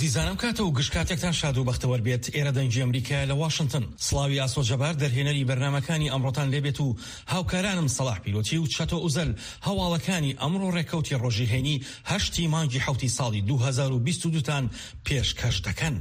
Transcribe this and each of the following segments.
عزیزانم کاتە و گشتکاتێکتان شاد و بەختەوەر بێت. ئێرە دەنگی ئەمریکا لە واشنگتن. سڵاوی ئاسۆجەبار دەرهێنەری بەرنامەکانی ئەمڕۆتان لێبێت و هاوکارانم سەلاح پیلۆتی و چەتۆ ئوزەل هەواڵەکانی ئەمڕۆ ڕێکەوتی ڕۆژی هێنی 8 مانگی حوتی ساڵی 2022تان پێشکەش دەکەن.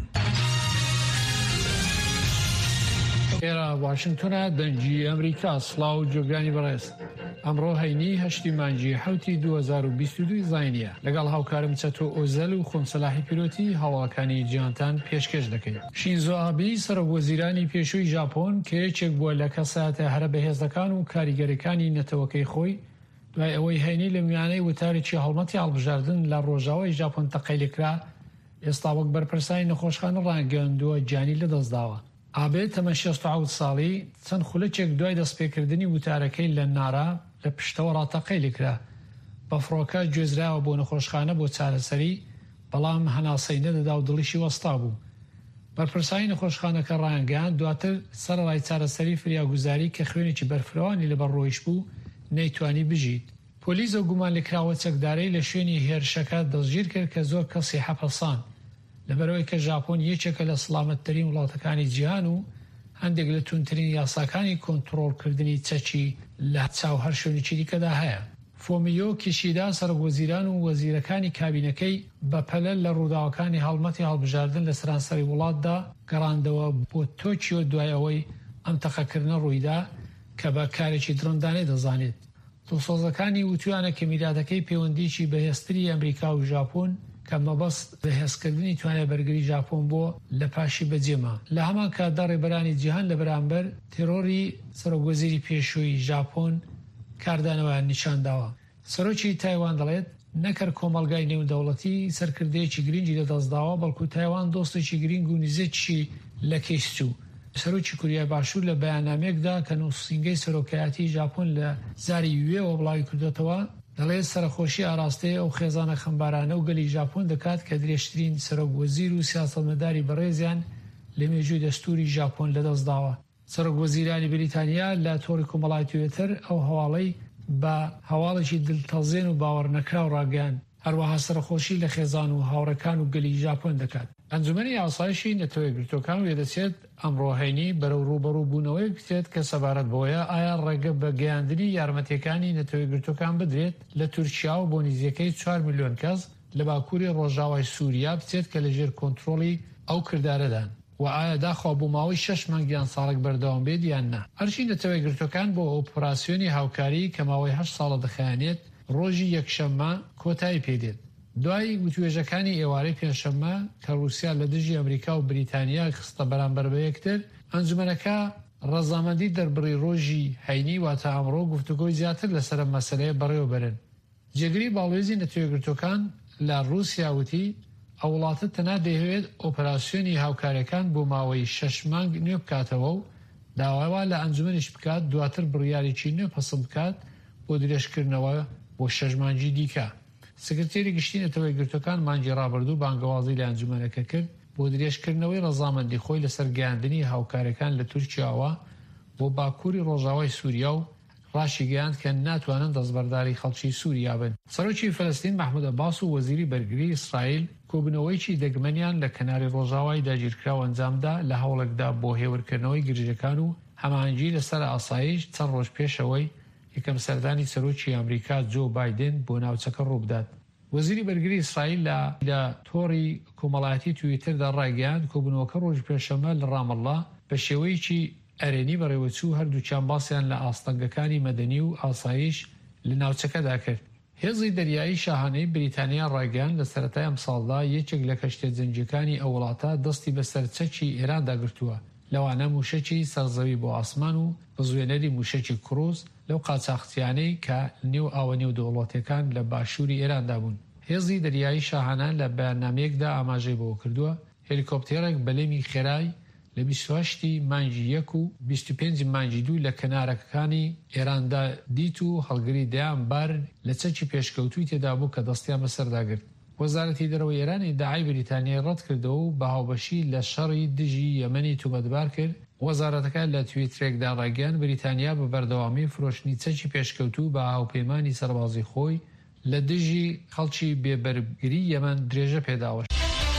ئێرە واشنگتنە دەنگی ئەمریکا. سڵاو و جۆگانی بەڕێز. ئەمڕۆ هەینی 8 مانگی حوتی 2022 زاینیە. لەگەڵ هاوکارم چەتۆ ئۆزەل و خۆم سەلاحی پیلۆتی هەواڵەکانی جیهانتان پێشکەش دەکەین. شینزۆ ئابی سەرۆکوەزیرانی پێشووی ژاپۆن کە یەکێک بووە لە کەساتە هەرە بەهێزەکان و کاریگەریەکانی نەتەوەکەی خۆی دوای ئەوەی هەینی لە میانەی وتارێکی هەڵمەتی هەڵبژاردن لە ڕۆژاوای ژاپۆن تەقەی لێکرا، ئێستا وەک بەرپرسانی نەخۆشخانە ڕاگەاندووە گیانی لەدەستداوە. ئابێ تەمە 67 ساڵی چەند خولەکێک دوای دەستپێکردنی وتارەکەی لە نارا لە پشتەوە ڕاتەقەی لێکرا. بە فڕۆکە گوێزراوە بۆ نەخۆشخانە بۆ چارەسەری، بەڵام هەناسەی نەدەدا و دڵیشی وەستا بوو. بەرپرسانی نەخۆشخانەکە ڕایانگەیاند دواتر سەرڕای چارەسەری فریاگوزاری کە خوێنێکی بەرفرەوانی لەبەر ڕۆیش بوو نەیتوانی بژیت. پۆلیس و گومان لێکراوە چەکدارەی لە شوێنی هێرشەکە دەستگیر کرد کە زۆر کەسی حەپەسان، لەبەرەوەی کە ژاپۆن یەکێکە لە سەلامەتترین وڵاتەکانی جیهان و هەندێک لە تونترین یاساکانی کۆنتڕۆڵکردنی چەکی لە چاو هەر شوێنێکی دیکەدا هەیە. فۆمیۆ کیشیدا سەرۆکوەزیران و وەزیرەکانی کابینەکەی بەپەلە لە ڕووداوەکانی هەڵمەتی هەڵبژاردن لە سەرانسەری وڵاتدا گەڕاندەوە بۆ تۆکیۆ دوای ئەوەی ئەم تەقەکردنە ڕوویدا کە بە کارێکی درۆندانەی دەزانێت. دڵسۆزەکانی وتویانە کە میلادەکەی پەیوەندیی بەهێزتری ئەمریکا و ژاپۆن کە مەبەست بەهێزکردنی توانای بەرگری ژاپۆن بۆ لە پاشی بەجێما. لە هەمان کاتدا ڕێبەرانی جیهان لە بەرامبەر تێرۆری سەرۆکوەزیری پێشووی ژاپۆن کاردانەوەیان نیشانداوە. سەرۆکی تایوان دەڵێت نەکرد کۆمەلگای نێودەوڵەتی سەرکردەیەکی گرنگی لەدەستداوە، بەڵکو تایوان دۆستێکی گرنگ و نزیێکی لە کەیسچوو. سەرۆکی کوریای باشوور لە بەیاننامەیەکدا کە نووسینگەی سەرۆکایەتی ژاپۆن لە زاری وێوە بڵاوی کردوێتەوە دەڵێت سەرخۆشی ئاراستەیە ئەو خێزانە خەمبارانە و گەلی ژاپۆن دەکات کە درێژترین سەرۆکوەزیر و سیاسەتمەداری بەڕێزیان لە مێژووی دەستوری ژاپۆن لەدەستداوە. سەرۆکوەزیرانی بریتانیا لە تۆڕی کۆمەڵای توێتر ئەو هەواڵەی بە هەواڵێکی دڵتەزێن و باوەڕ نەکراو ڕاگەیاند. هەروەها سەرخۆشی لە خێزان و هاوڕەکان و گەلی ژاپۆن دەکات. ئەنجومەنی ئاسایشی نەتەوەی گرتوەکان وێدەچێت ئەمڕۆ هەینی بەرەو ڕوبەڕوو بوونەوەی بکرێت کە سەبارەت بەوەیە ئایا ڕێگە بە گەیاندنی یارمەتیەکانی نەتەوەی گرتوەکان بدرێت لە تورکیا و بۆ نزیەکەی 4 ملیۆن کەس لە باکووری ڕۆژاوای سووریا بچێت کە لەژێر کۆنتڕۆڵی ئەو کردارەدان و ئایا داخوا بوو ماوەی 6 مانگیان ساڵێک بەردەوام بێت یان نا. هەرچی نەتەوەی گرتوەکان بۆ ئۆپراسیۆنی هاوکاری کە ماوەی 8 ساڵە دەخایەنێت ڕۆژی یەکشەممە کۆتایی پێدێت. دوای وتوێژەکانی ئێوارەی پێنجشەممە کە رووسیا لە دژی ئەمریکا و بریتانیا خستە بەرامبەر بە یەکتر، ئەنجومەنەکە ڕەزامەندی دەربڕی ڕۆژی هەینی واتە ئەمڕۆ گفتوگۆی زیاتر لەسەر مەسەلەیە بەڕێوەبەرن. جێگری باڵێزی نەتەوەی گرتوەکان لە رووسیا وتی ئەو وڵاتە تەنها دەیەوێت ئۆپراسیۆنی هاوکاریەکان بۆ ماوەی 6 مانگ نوێ بکاتەوە و داوایوا لە ئەنجومەنیش بکات، دواتر بڕیارێکی نوێ پەسەند بکات بۆ درێژکردنەوە بۆ 6 مانگی دیکە. سکرتێری گشتی نەتەوەی گرتوەکان مانگی ڕابردوو بانگەوازی لە ئەنجومەنەکە کرد بۆ درێژکردنەوەی ڕەزامەندی خۆی لەسەر گەیاندنی هاوکاریەکان لە تورکیاوە بۆ باکووری ڕۆژاوای سووریا و ڕاشی گەیاند کە ناتوانن دەستبەرداری خەڵکی سووریا بن. سەرۆکی فەلەستین مەحموود عەباس و وەزیری بەرگری ئیسرائیل کۆبنەوەیکی دەگمەنیان لە کەناری ڕۆژاوای داگیرکراوە ئەنجامدا لە هەوڵێکدا بۆ هێورکردنەوەی گرژەکان و هەماهەنگی لەسەر ئاسایش چەند ڕۆژ پێشەوەی یەکەم سەردانی سەرۆکی ئەمریکا جۆ بایدن بۆ ناوچەکە ڕووبدات. وەزیری بەرگری ئیسرائیل لە تۆڕی کۆمەڵایەتی تویتردا ڕایگەیاند کۆبنەوەکە ڕۆژ پێشەمە لە ڕامەڵڵا بە شێوەیەکی ئەرێنی بەڕێوەچوو هەردووچیان باسییان لە ئاستەنگەکانی مەدەنی و ئاسایش لە ناوچەکەدا کرد. هێزی دەریایی شاهانەی بریتانیا ڕایگەیاند لە سەرەتای ئەم ساڵدا یەکێک لە کەشتە جەنگیەکانی ئەو وڵاتە دەستی بەسەر چەکی ئێراندا گرتووە، لەوانە موشەکی سەرزەوی بۆ ئاسمان و بزوێنەری موشەکی کڕوز لەو قاچاقچیانەی کە نێو ئاوە نێودەوڵەتیەکان لە باشووری ئێراندا بوون. هێزی دەریایی شاهانە لە بەیاننامەیەکدا ئاماژەی بۆ کردووە هێلیکۆپتێرێک بەلێمی خێرای لە 28 مانگی 1 و 25 مانگی 2 لە کەنارەکانی ئێراندا دیت و هەڵگری دەیان بار لە چەکی پێشکەوتوی تێدا بوو کە دەستیان بەسەرداگرت. وەزارەتی دەرەوەی ئێرانی داعای بریتانیای ڕەت کردەوە و بە هاوبەشی لە شەڕی دژی یەمەنی تومەتبار کرد. وەزارەتەکە لە تویترێکدا ڕایگەیاند بریتانیا بە بەردەوامی فرۆشتنی چەکی پێشکەوتوو بە هاوپەیمانی سەربازی خۆی لە دژی خەڵکی بێبەرگری یەمەن درێژە پێداوە.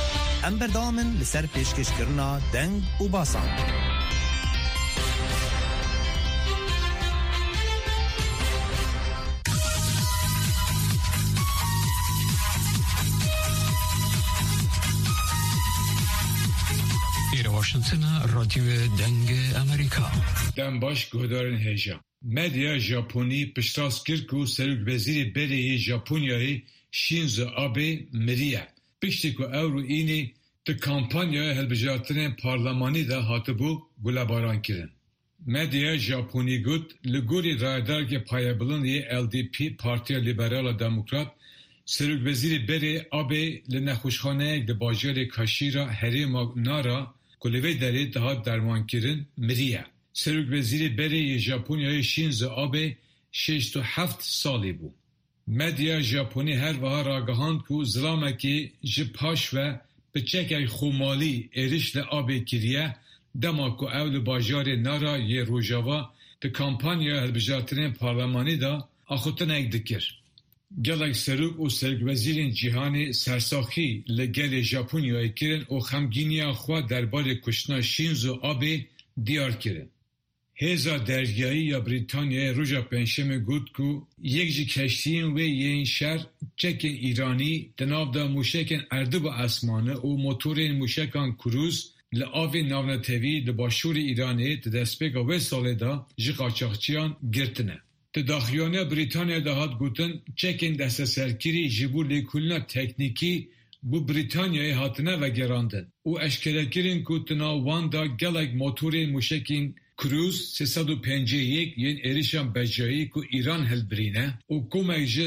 ام بردامن لسر پیشکش کرنا دنگ و باسان. واشنطن رادیو دنگ امریکا دم باش گهدارن هیجا مدیا ژاپنی پشتاس کرد و سرک وزیر بری ژاپنیایی شینزو آبه مریه پشتی که او رو اینی ده کامپانیای هلبجاتن پارلمانی ده هاتبو گلاباران کرن. مدیا ژاپنی گود لگوری رایدار که پایبلون یه LDP پارتی لیبرال دموکرات سرک وزیر بری آبه لنخوشخانه ده باجار کاشیرا هریما نارا کلیوی داره دهات درمان کرن مریه. سرک وزیر بری ژاپنیای شینزو آبه 67 سالی بود. مدیا ژاپنی هر وها راگهاند که زلامکی جپاش و بچک خومالی ایرش لآبه کریه دما که اول باجار نارا یه روژاوا ده کامپانیا هلبجاترین پارلمانی دا آخوتن اک دکر. گلک سرک و سرک وزیرین جهانی سرساخی لگل ژاپنیای کرن و خمگینی خواه درباره کشتن شینزو آبه دیار کرن. هزا درگیایی یا بریتانیای روژا پنجشنبه گفت که یک جی کشتین و این شهر چکن ایرانی دناب دا موشکن اردو با اسمانه و موتورین موشکان کروز لآوی ناونتوی لباشور ایرانی دستپیگا و ساله دا جی قاچاقچیان گرتنه. تداخیانه بریتانیا دهات گوتن چکن دست سرکیری جبور لیکولنا تکنیکی bu Britanya'yı hatına ve gerandın. O eşkelekirin kutuna Van'da gelek motorin muşekin Cruise 351 yen erişan becayı ku İran helbrine o kumekce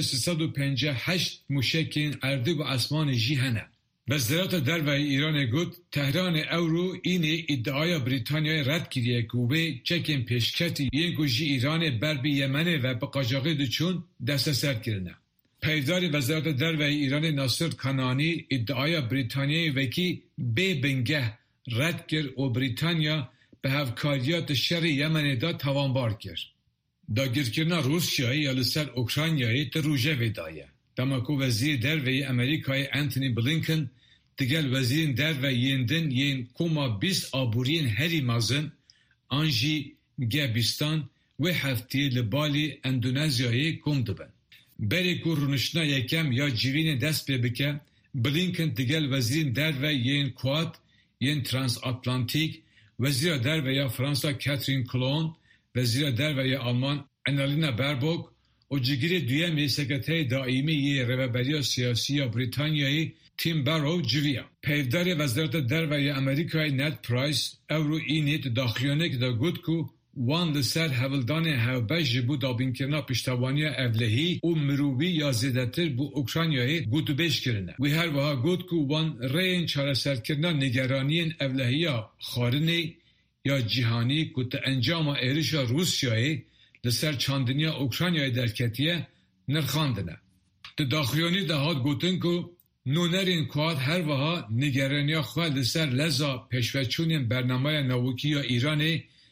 358 muşekin erdi bu asmanı jihane. Bezderata derve İran'e gut Tehran Euro ini iddiaya Britanya'yı red kiriye ku ve çekin peşketi yen ku ji İran'e berbi Yemen'e ve bakacağı düşün deste serkirine. Peyvdari Vezaret Derve İran'ı Nasır Kanani iddiaya Britanya'yı veki bebengeh red kir o Britanya به هفکاریات شر یمن دا توانبار کرد. دا گیرکرنا روسیایی یا لسر اوکراینیایی تا روژه ویدایه. دماکو وزیر دروی امریکای انتونی بلینکن دیگل وزیرین دروی یندن ین کوما 20 آبورین هری مازن آنجی گبیستان و هفتی لبالی اندونزیایی کم دبن. بری که رونشنا یکم یا جیوین دست ببکه بلینکن دیگل وزیرین دروی ین کوات ین ترانس آتلانتیک Vezir Derveya Fransa Catherine Colon, Vezir Derveya Alman Annalena Baerbock, o cigiri düyemi sekreteri daimi reveberiya siyasiya Britanya'yı Tim Barrow civiya. Peyvdari Vezir Derveya Amerika'yı Ned Price, Evro init daxliyonek da gudku وان لسر هولدان هوبش بو دابینکرنا پشتوانی evlehi o miruvi ya zedetir bu Ukrayna'yı gutubeş kirine. Ve her vaha gud ku van reyn çareserkirna nigeraniyen evlehiya xarine ya cihani ku te encama erişa Rusya'yı لسر çandiniya Ukrayna'yı derketiye nirxandine. Te daxliyoni de hat gutun ku نونرین کواد هر وها نگرانیا خواه لسر لزا پیشوچونین برنامه نووکی ایرانی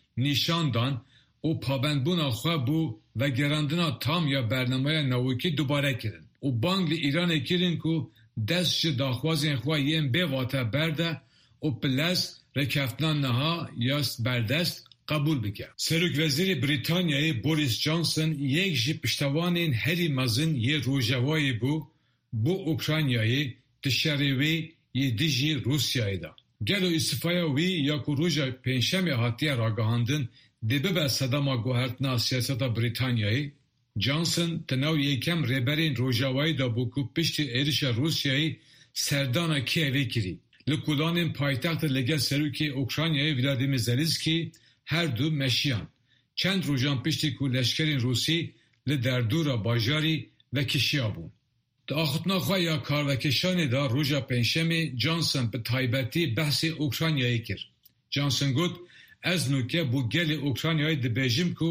نشاندان او پابندبونا خواه بو و گراندنا تام یا برنامه نووکی دوباره کرن. او بانگ ایران کرن که دست داخوازین خواه یم به واته برده او پلس رکفتنان نها یا بردست قبول بکه. سرک وزیر بریتانیای بوریس جانسون یک جی پشتوانین هری مزن یه روژوایی bu Ukrayna'yı dışarıvı yedici Rusya'yı da. Gelo istifaya vi ya ku Ruja penşeme hatiye ragahandın dibe be sadama guhertna siyaseta Britanya'yı Johnson tenav yekem reberin Rojava'yı da bu ku pişti erişe Rusya'yı serdana Kiev'e kiri. Likulanın payitahtı legel seruki Ukrayna'yı Vladimir Zelenski her du meşiyan. Çend rojan pişti ku leşkerin Rusi le derdura bajari ve kişiya bu. آخوتنا خواه یا کاروکشان دا روژا پنجشنبه جانسون به تایبتی بحث اوکراینایی کرد. جانسون گفت از نوکه بو گل اوکراینایی دبیجم کو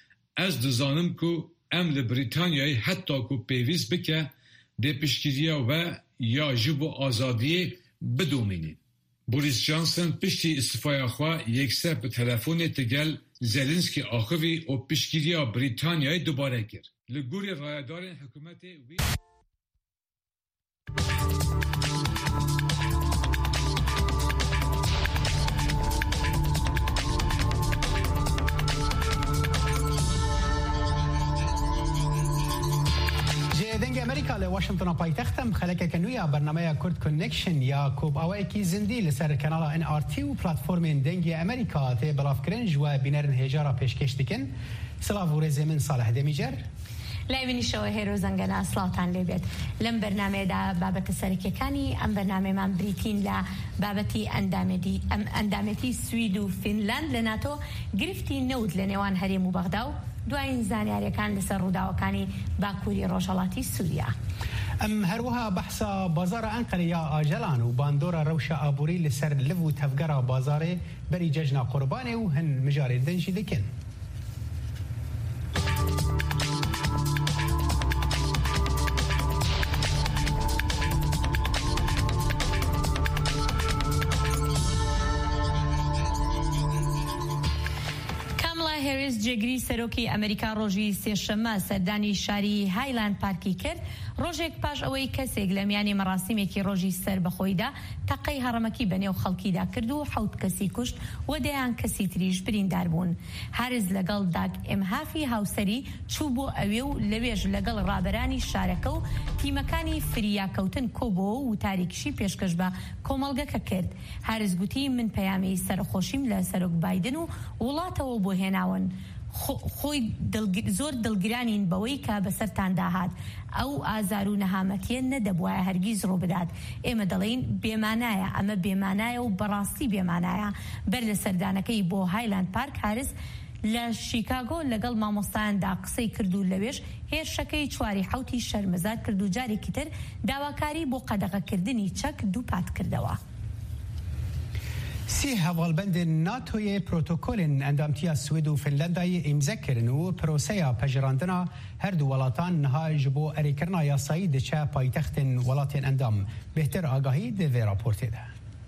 از دزانم کو امل بریتانیایی حتی کو پیویز بکه ده پشکیریا و یا جبو آزادی بدومینی. بوریس جانسون پشتی استفای خواه یکسر به تلفون تگل زلنسکی آخوی و پشکیریا بریتانیایی دوباره کرد. لگوری رایدارین حکومت أمريكا لواشنطن بايتختم خلك كنويا برنامج كورد كونكشن يا كوب أويكي زندي لسر كنالا NRT وبلاتفورمين دنجي أمريكا تي بلاف كرنج وبينرن هجارة بيشكشتكن سلاف ورزي من صالح دميجر لايفني شو هيرو زنجنا صلاة لبيت لم برنامج دا بابت السركة كاني أم برنامج من بريتين لا بابتي أندامتي سويد وفنلند لناتو قرفتي نود لنوان هريم وبغداو دوين زانياري كان لسر روداوكاني باكوري روشالاتي سوريا أم هروها بحث بازار أنقرة يا آجلان وباندورا روشة أبوري لسر لفو تفجر بازاري بري ججنا قرباني وهن مجاري دنجي دكن جگری سروکی امریکا روزی سهشنبه سردانی شاری هایلند پارکی کرد روزێک پاش ئەوەی کەسێک لە میانی مەراسیمێکی ڕۆژی سەر بەخۆیدا تەقەی هەڕەمەکی بەنێو خەڵکیدا کرد و 7 کەسی کوشت و دەیان کەسی تریش بریندار بوون. هارز لەگەڵ داگ ئێمهافی هاوسەری چوو بۆ ئەوێ و لەوێژ لەگەڵ ڕابەرانی شارەکە و تیمەکانی فریاکەوتن کۆبەوە و تاریکشی پێشکەش بە کۆمەڵگەکە کرد. هارز گوتی من پەیامی سەرخۆشیم لە سەرۆک بایدن و وڵاتەوە بۆ هێناون. خۆی زۆر دڵگرانین بەوەی کە بەسەرتان داهات ئەو ئازار و نەهامەتیە نەدەبوایە هەرگیز ڕوو بدات. ئێمە دەڵێن بێمانایە، ئەمە بێمانایە و بەڕاستی بێمانایە. بەر لە سەردانەکەی بۆ هایلاند پارک هارس لە شیکاگۆ لەگەڵ مامۆستایاندا قسەی کرد و لەوێش هێرشەکەی 4/7 شەرمەزار کرد و جارێکی تر داواکاری بۆ قەدەغەکردنی چەک دووپات کردەوە. سی هەواڵبەند ناتۆیە پرۆتۆکۆلên ئەندامتیە سوید و فنلەندایە ئیمزەکردن و پرۆسەیە پەژڕاندنا هەردوو وڵاتان نەها ji بۆ ئەرێکردنا یاسایی دەچە پایتەختên وڵاتên ئەندام. بهتر ئاگاهی دەvê راپۆرتێدا.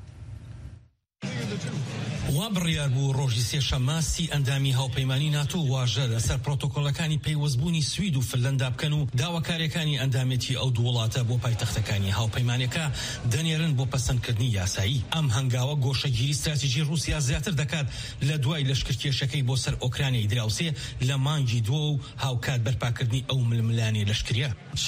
وا بڕیار بوو ڕۆژی سێشەممە سی ئەندامی هاوپەیمانی ناتۆ واژە لەسەر پرۆتۆکۆلەکانی پەیوەستبوونی سوید و فنلەندا بکەن و داواکاریەکانی ئەندامێتی ئەو دوو وڵاتە بۆ پایتەختەکانی هاوپەیمانەکە دەنێرن بۆ پەسەندکردنی یاسایی. ئەم هەنگاوە گۆشەگیری استراتیژی رووسیا زیاتر دەکات لە دوای لەشکرکێشەکەی بۆ سەر ئۆکرانیای دراوسێ لە مانگی دووە و هاوکات بەرپاکردنی ئەو ململانی لەشکریە.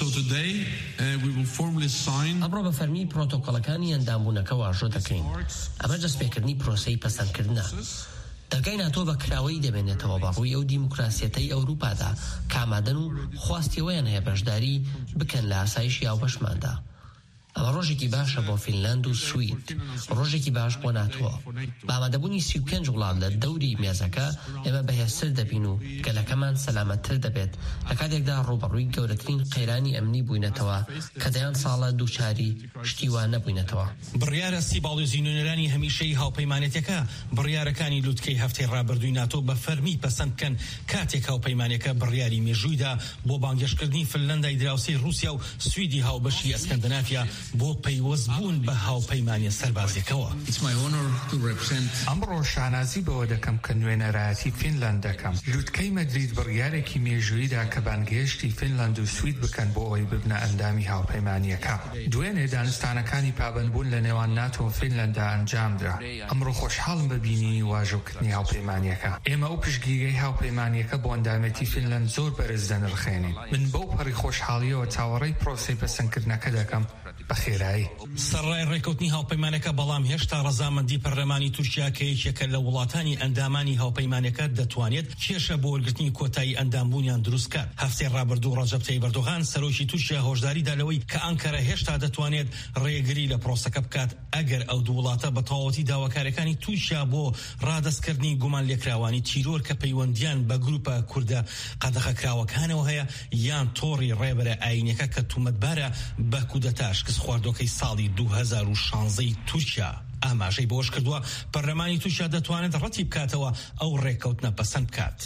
ئەمڕۆ بە فەرمی پرۆتۆکۆلەکانی ئەندامبوونەکە واژۆ دەکەین. ئەمە دەستپێکردنی پرۆسەی پەسەندکردنە. دەرگای ناتۆ بە کراوەی دەبێنێتەوە بەڕووی ئەو دیموکراسیەتەی ئەوروپادا کامادەن و خواستیەوەیان هەیە بەشداری بکەن لە ئاسایشی هاوبەشماندا. ئەمە ڕۆژێکی باشە بۆ فینلاند و سوید، ڕۆژێکی باش بۆ ناتۆ. بە ئامادەبوونی 35 وڵات لە دەوری مێزەکە ئێمە بەهێزتر دەبین و گەلەکەمان سەلامەتتر دەبێت لە کاتێکدا ڕوبەڕووی گەورەترین قەیرانی ئەمنی بووینەتەوە کە دەیان ساڵە دووچاری شتیوان نەبووینەتەوە. بڕیارە سی باڵێزی نوێنەرانی هەمیشەی هاوپەیمانێتەکە بڕیارەکانی لوتکەی هەفتەی ڕابردووی ناتۆ بە فەرمی پەسەند بکەن کاتێک هاوپەیمانەکە بڕیاری مێژوویدا بۆ بانگێشکردنی فنلەندای دراوسەی رووسیا و سویدی هاوبەشی ئەسکەندەنافیا بۆ پەیوەست بوون بە هاوپەیمانی سەربازیەکەوە. ئەمڕۆ شانازی بەوە دەکەم کە نوێنەرایەتی فینلاند دەکەم. لوتکەی مەدرید بڕیارێکی مێژوویدا کە بانگێشتی فینلاند و سوید بکەن بۆ ئەوەی ببنە ئەندامی هاوپەیمانیەکە. دوێنێ دانستانەکانی پابەندبوون لە نێوان ناتۆ و فینلەندا ئەنجامدرا. ئەمڕۆ خۆشحاڵم ببینی واژۆکردنی هاوپەیمانیەکە. ئێمە ئەو پشتگیریەی هاوپەیمانیەکە بۆ ئەندامەتی فینلاند زۆر بەرز دەنرخێنین. من بەو پەڕی خۆشحاڵیەوە چاوەڕێی پرۆسەی پەسەندکردنەکە دەکەم بەخێرایی. سەرڕای ڕێکەوتنی هاوپەیمانەکە بەڵام هێشتا ڕەزامەندی پەرلەمانی تورکیا کە یەکێکە لە وڵاتانی ئەندامانی هاوپەیمانەکە دەتوانێت کێشە بۆ وەرگرتنی کۆتایی ئەندامبوونیان دروست کات. هەفتەی ڕابردوو ڕەجەب تەیب ئەردۆغان سەرۆکی تورکیا هۆشداریدا لەوەی کە ئەنکەرە هێشتا دەتوانێت ڕێگری لە پرۆسەکە بکات ئەگەر ئەو دوو وڵاتە بە تەواوەتی داواکاریەکانی تورکیا بۆ ڕادەستکردنی گومان لێکراوانی تیرۆر کە پەیوەندیان بە گروپە کوردە قەدەغەکراوەکانەوە هەیە یان تۆڕی ڕێبەرە ئاینەکە کە تومەتبارە بە کودەتا شکست خواردۆکەی ساڵی 2016 تورکیا. ئاماژەی بۆش کردووە پەرلەمانی تورکیا دەتوانێت ڕەتی بکاتەوە ئەو ڕێکەوتنە پەسەند بکات.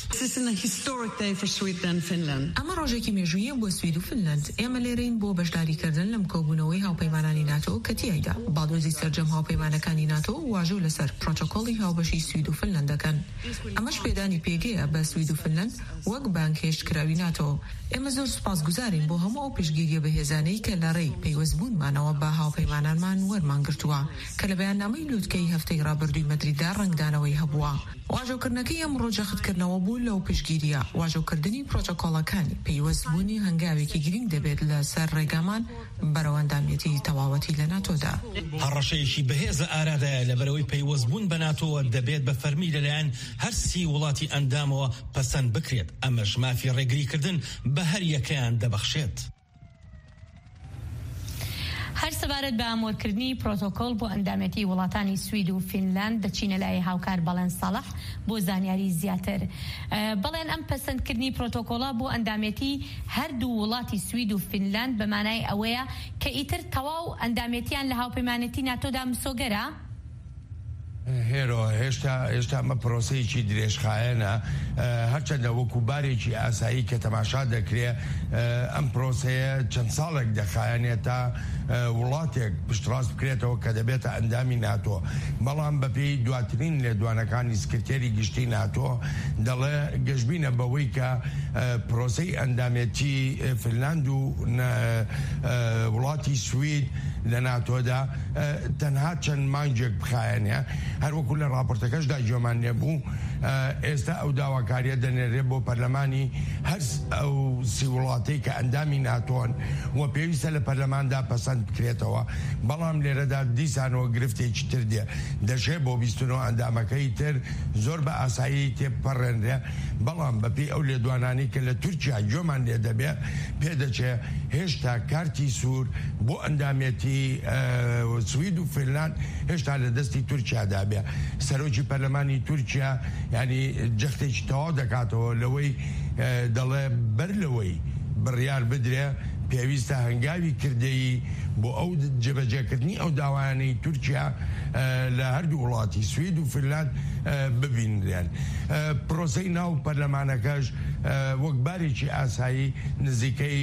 ئەمە ڕۆژێکی مێژوویە بۆ سوید و فنلەند. ئێمە لێرەین بۆ بەشداریکردن لەم کۆبوونەوەی هاوپەیمانانی ناتۆ کە تیایدا باڵۆزی سەرجەم هاوپەیمانەکانی ناتۆ واژوو لەسەر پرۆتۆکۆڵی هاوبەشی سوید و فنلەند دەکەن. ئەمەش پێدانی پێگەیە بە سوید و فنلەند وەک بانگهێشتکراوی ناتۆ. ئێمە زۆر سوپاسگوزارین بۆ هەموو ئەو پشتگیریە بەهێزانەی کە لە ڕێی پەیوەستبوونمانەوە بە هاوپەیمانانمان وەرمان گرتووە کە لە بەیاننامە بەرنامەی لووتکەی هەفتەی ڕابردووی مەدریددا ڕنگدانەوەی هەبووە. واژۆکردنەکەی ئەم ڕۆژەختکردنەوە بوو لەو پشگیریە واژۆکردنی پرۆتۆکۆڵەکانی پەیوەستبوونی هەنگاوێکی گرنگ دەبێت لەسەر ڕێگامان بەرەو ئەندامەتی تەواوەتی لە ناتۆدا. هەڕەشەیەکی بەهێز ئارادایە لەبەرەوەی پەیوەستبوون بە ناتۆوە دەبێت بە فەرمی لەلایەن هەر سی وڵاتی ئەندامەوە پەسەند بکرێت. ئەمەش مافی ڕێگریکردن بە هەر یەکەیان دەبەخشێت. هەر سەبارەت بە ئامۆرکردنی پرۆتۆکۆل بۆ ئەندامەتی وڵاتانی سوید و فینلاند دەچینە لای هاوکار بەڵێن ساڵح بۆ زانیاری زیاتر. بەڵێن ئەم پەسەندکردنی پرۆتۆکۆڵە بۆ ئەندامەتی هەردوو وڵاتی سوید و فینلاند بەمانای ئەوەیە کە ئیتر تەواو ئەندامەتیان لە هاوپەیمانەتی ناتۆدا مسۆگەرە؟ هێرۆ هێشتا ئەمە پرۆسەیەکی درێژخایەنە، هەرچەندە وەکو بارێکی ئاسایی کە تەماشا دەکرێت ئەم پرۆسەیە چەند ساڵێک دەخایەنێت تا وڵاتێک پشتڕاست بکرێتەوە کە دەبێتە ئەندامی ناتۆ. بەڵام بەپێی دواترین لێدوانەکانی سکرتێری گشتی ناتۆ دەڵێ گەشتبینە بەوەی کە پرۆسەی ئەندامەتی فینلاند و وڵاتی سوید لە ناتۆدا تەنها چەند مانگێک بخایەنە. هەروەکو لە راپۆرتەکەشدا جۆمان نێبوو ئێستا ئەو داواکاریە دەنێرێت بۆ پەرلەمانی هەر ئەو سی وڵاتەی کە ئەندامی ناتۆن و پێویستە لە پەرلەماندا پەسەند بکرێتەوە. بەڵام لێرەدا دیسانەوە گرفتێکی تر دەشێت بۆ بیستنەوە ئەندامەکەی تر زۆر بە ئاسایی تێپەڕێنرێ. بەڵام بەپێی ئەو لێدوانانی کە لە تورکیا جۆمان لێ دەبێت پێدەچێت هێشتا کارتی سوور بۆ ئەندامێتی سوید و فینلاند هێشتا لە دەستی تورکیادا بێ. سەرۆکی پەرلەمانی تورکیا ینی جەختێکی تەواو دەکاتەوە لەوەی دەڵێ بەر لەوەی بڕیار بدرێ پێویستە هەنگاوی کردەیی بۆ ئەو جێبەجێکردنی ئەو داوایانەی تورکیا لە هەردوو وڵاتی سوید و فینلاند ببینرێن. پرۆسەی ناو پەرلەمانەکەش وەک بارێکی ئاسایی نزیکەی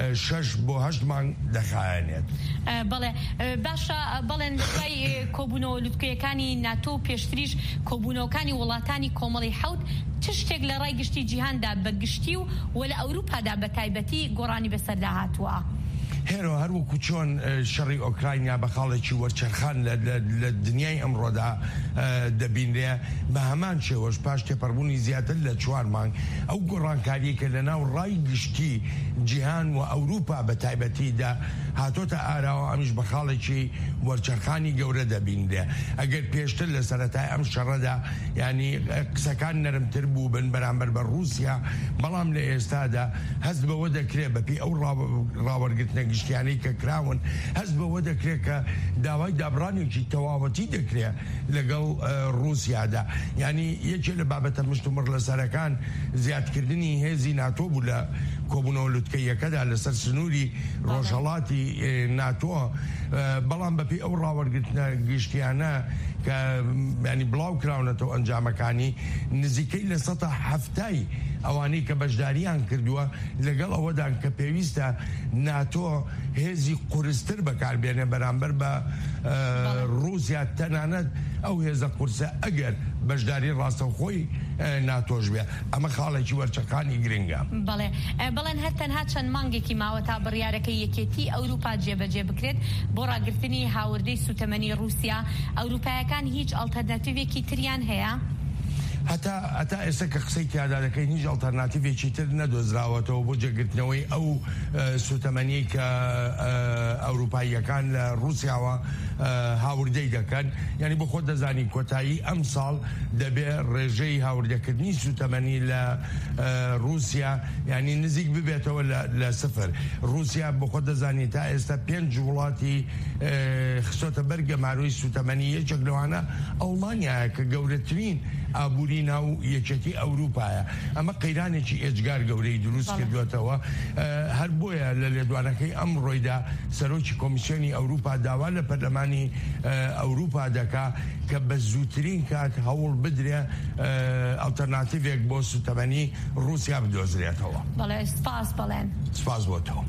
6 بۆ 8 مانگ دەخایەنێت. بەڵێ باشە، بەڵێن دوای کۆبوونەوە لوتکەیەکانی ناتۆ پێشتریش کۆبوونەوەکانی وڵاتانی کۆمەڵی حەوت چ شتێک لە ڕای گشتی جیهاندا بە گشتی و لە ئەوروپادا بە تایبەتی گۆڕانی بەسەردا هاتووە. هێرۆ هەروەکو چۆن شەڕی ئۆکراینیا بە خاڵێکی وەرچەرخان لە دنیای ئەمڕۆدا دەبینرێ، بە هەمان شێوەش پاش تێپەڕبوونی زیاتر لە 4 مانگ ئەو گۆڕانکاریە کە لە ناو ڕای گشتی جیهان و ئەوروپا بە تایبەتیدا هاتۆتە ئاراوە ئەمیش بە خاڵێکی وەرچەرخانی گەورە دەبینرێ. ئەگەر پێشتر لە سەرەتای ئەم شەڕەدا ینی قسەکان نەرمتر بوو بن بەرامبەر بە رووسیا، بەڵام لە ئێستادا هەست بەوە دەکرێت بەپێی ئەو ڕاوەرگرتنە گشتیانەی کە کراون هەست بەوە دەکرێت کە داوای دابڕانێکی تەواوەتی دەکرێت لەگەڵ رووسیادا. ینی یەکێ لە بابەتە مشتومڕ لە سەرەکان زیادکردنی هێزی ناتۆ بوو لە کۆبوونەوە لوتکەیەکەدا لەسەر سنووری ڕۆژهەڵاتی ناتۆ. بەڵام بەپێی ئەو ڕاوەرگرتنە گشتیانە کە ینی بڵاو کراونەتەوە ئەنجامەکانی نزیکەی لە 170 ئەوانەی کە بەشداریان کردووە لەگەڵ ئەوەدان کە پێویستە ناتۆ هێزی قورستر بەکاربێنێ بەرامبەر بە رووسیا. تەنانەت ئەو هێزە قورسە ئەگەر بەشداری ڕاستەوخۆی ناتۆش بێ. ئەمە خاڵێکی وەرچەکانی گرنگە. بەڵێن هەر تەنها چەند مانگێکی ماوە تا بڕیارەکەی یەکێتی ئەوروپا جێبەجێ بکرێت بۆ ڕاگررتنی هاوردەی سوتەمەنی رووسیا. ئەوروپایەکان هیچ ئەڵتەرناتیڤێکی تریان هەیە؟ هەتا ئێستا کە قسەی تیادا دەکەین هیچ ئەڵتەرناتیڤێکی تر نەدۆزراوەتەوە بۆ جێگرتنەوەی ئەو سوتەمەنی کە ئەوروپاییەکان لە رووسیاوە هاوردەی دەکەن. ینی بۆ خۆت دەزانی کۆتایی ئەم ساڵ دەبێ ڕێژەی هاوردەکردنی سوتەمەنی لە رووسیا ینی نزیک ببێتەوە لە 0. رووسیا بۆ خۆت دەزانی تا ئێستا 5 وڵاتی خستۆتە بەرگە ماروی سوتەمەنی. یەکێک لەوانە ئەڵمانیایە کە گەورەترین ئابووری ناو یەکێتی ئەوروپایە. ئەمە قەیرانێکی ئێجگار گەورەی دروست کردوێتەوە. هەر بۆیە لە لێدوانەکەی ئەم ڕۆیدا سەرۆکی کۆمیسیۆنی ئەوروپا داوا لە پەرلەمانی ئەوروپا دەکا کە بە زووترین کات هەوڵ بدرێ ئەڵتەرناتیڤێک بۆ سوتەمەنی رووسیا بدۆزرێتەوە. بەڵێ سپاس بەڵێن. سپاس بۆتەوە.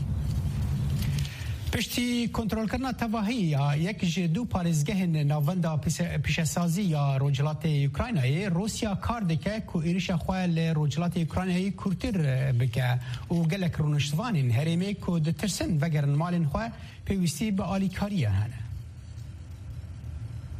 پشتی کنترلکردنا تەواهی یەک ji du parêzgehên navenda pêşesazî ya Rojhilatê Ukraynayê Rusya kar dike ku êrişa xwe li Rojhilatê Ukraynayê kûrtir bike û gelek rûniştvanên herêmê ku ditirsin vegerin malên xwe pêwîstî bi alîkariya hene.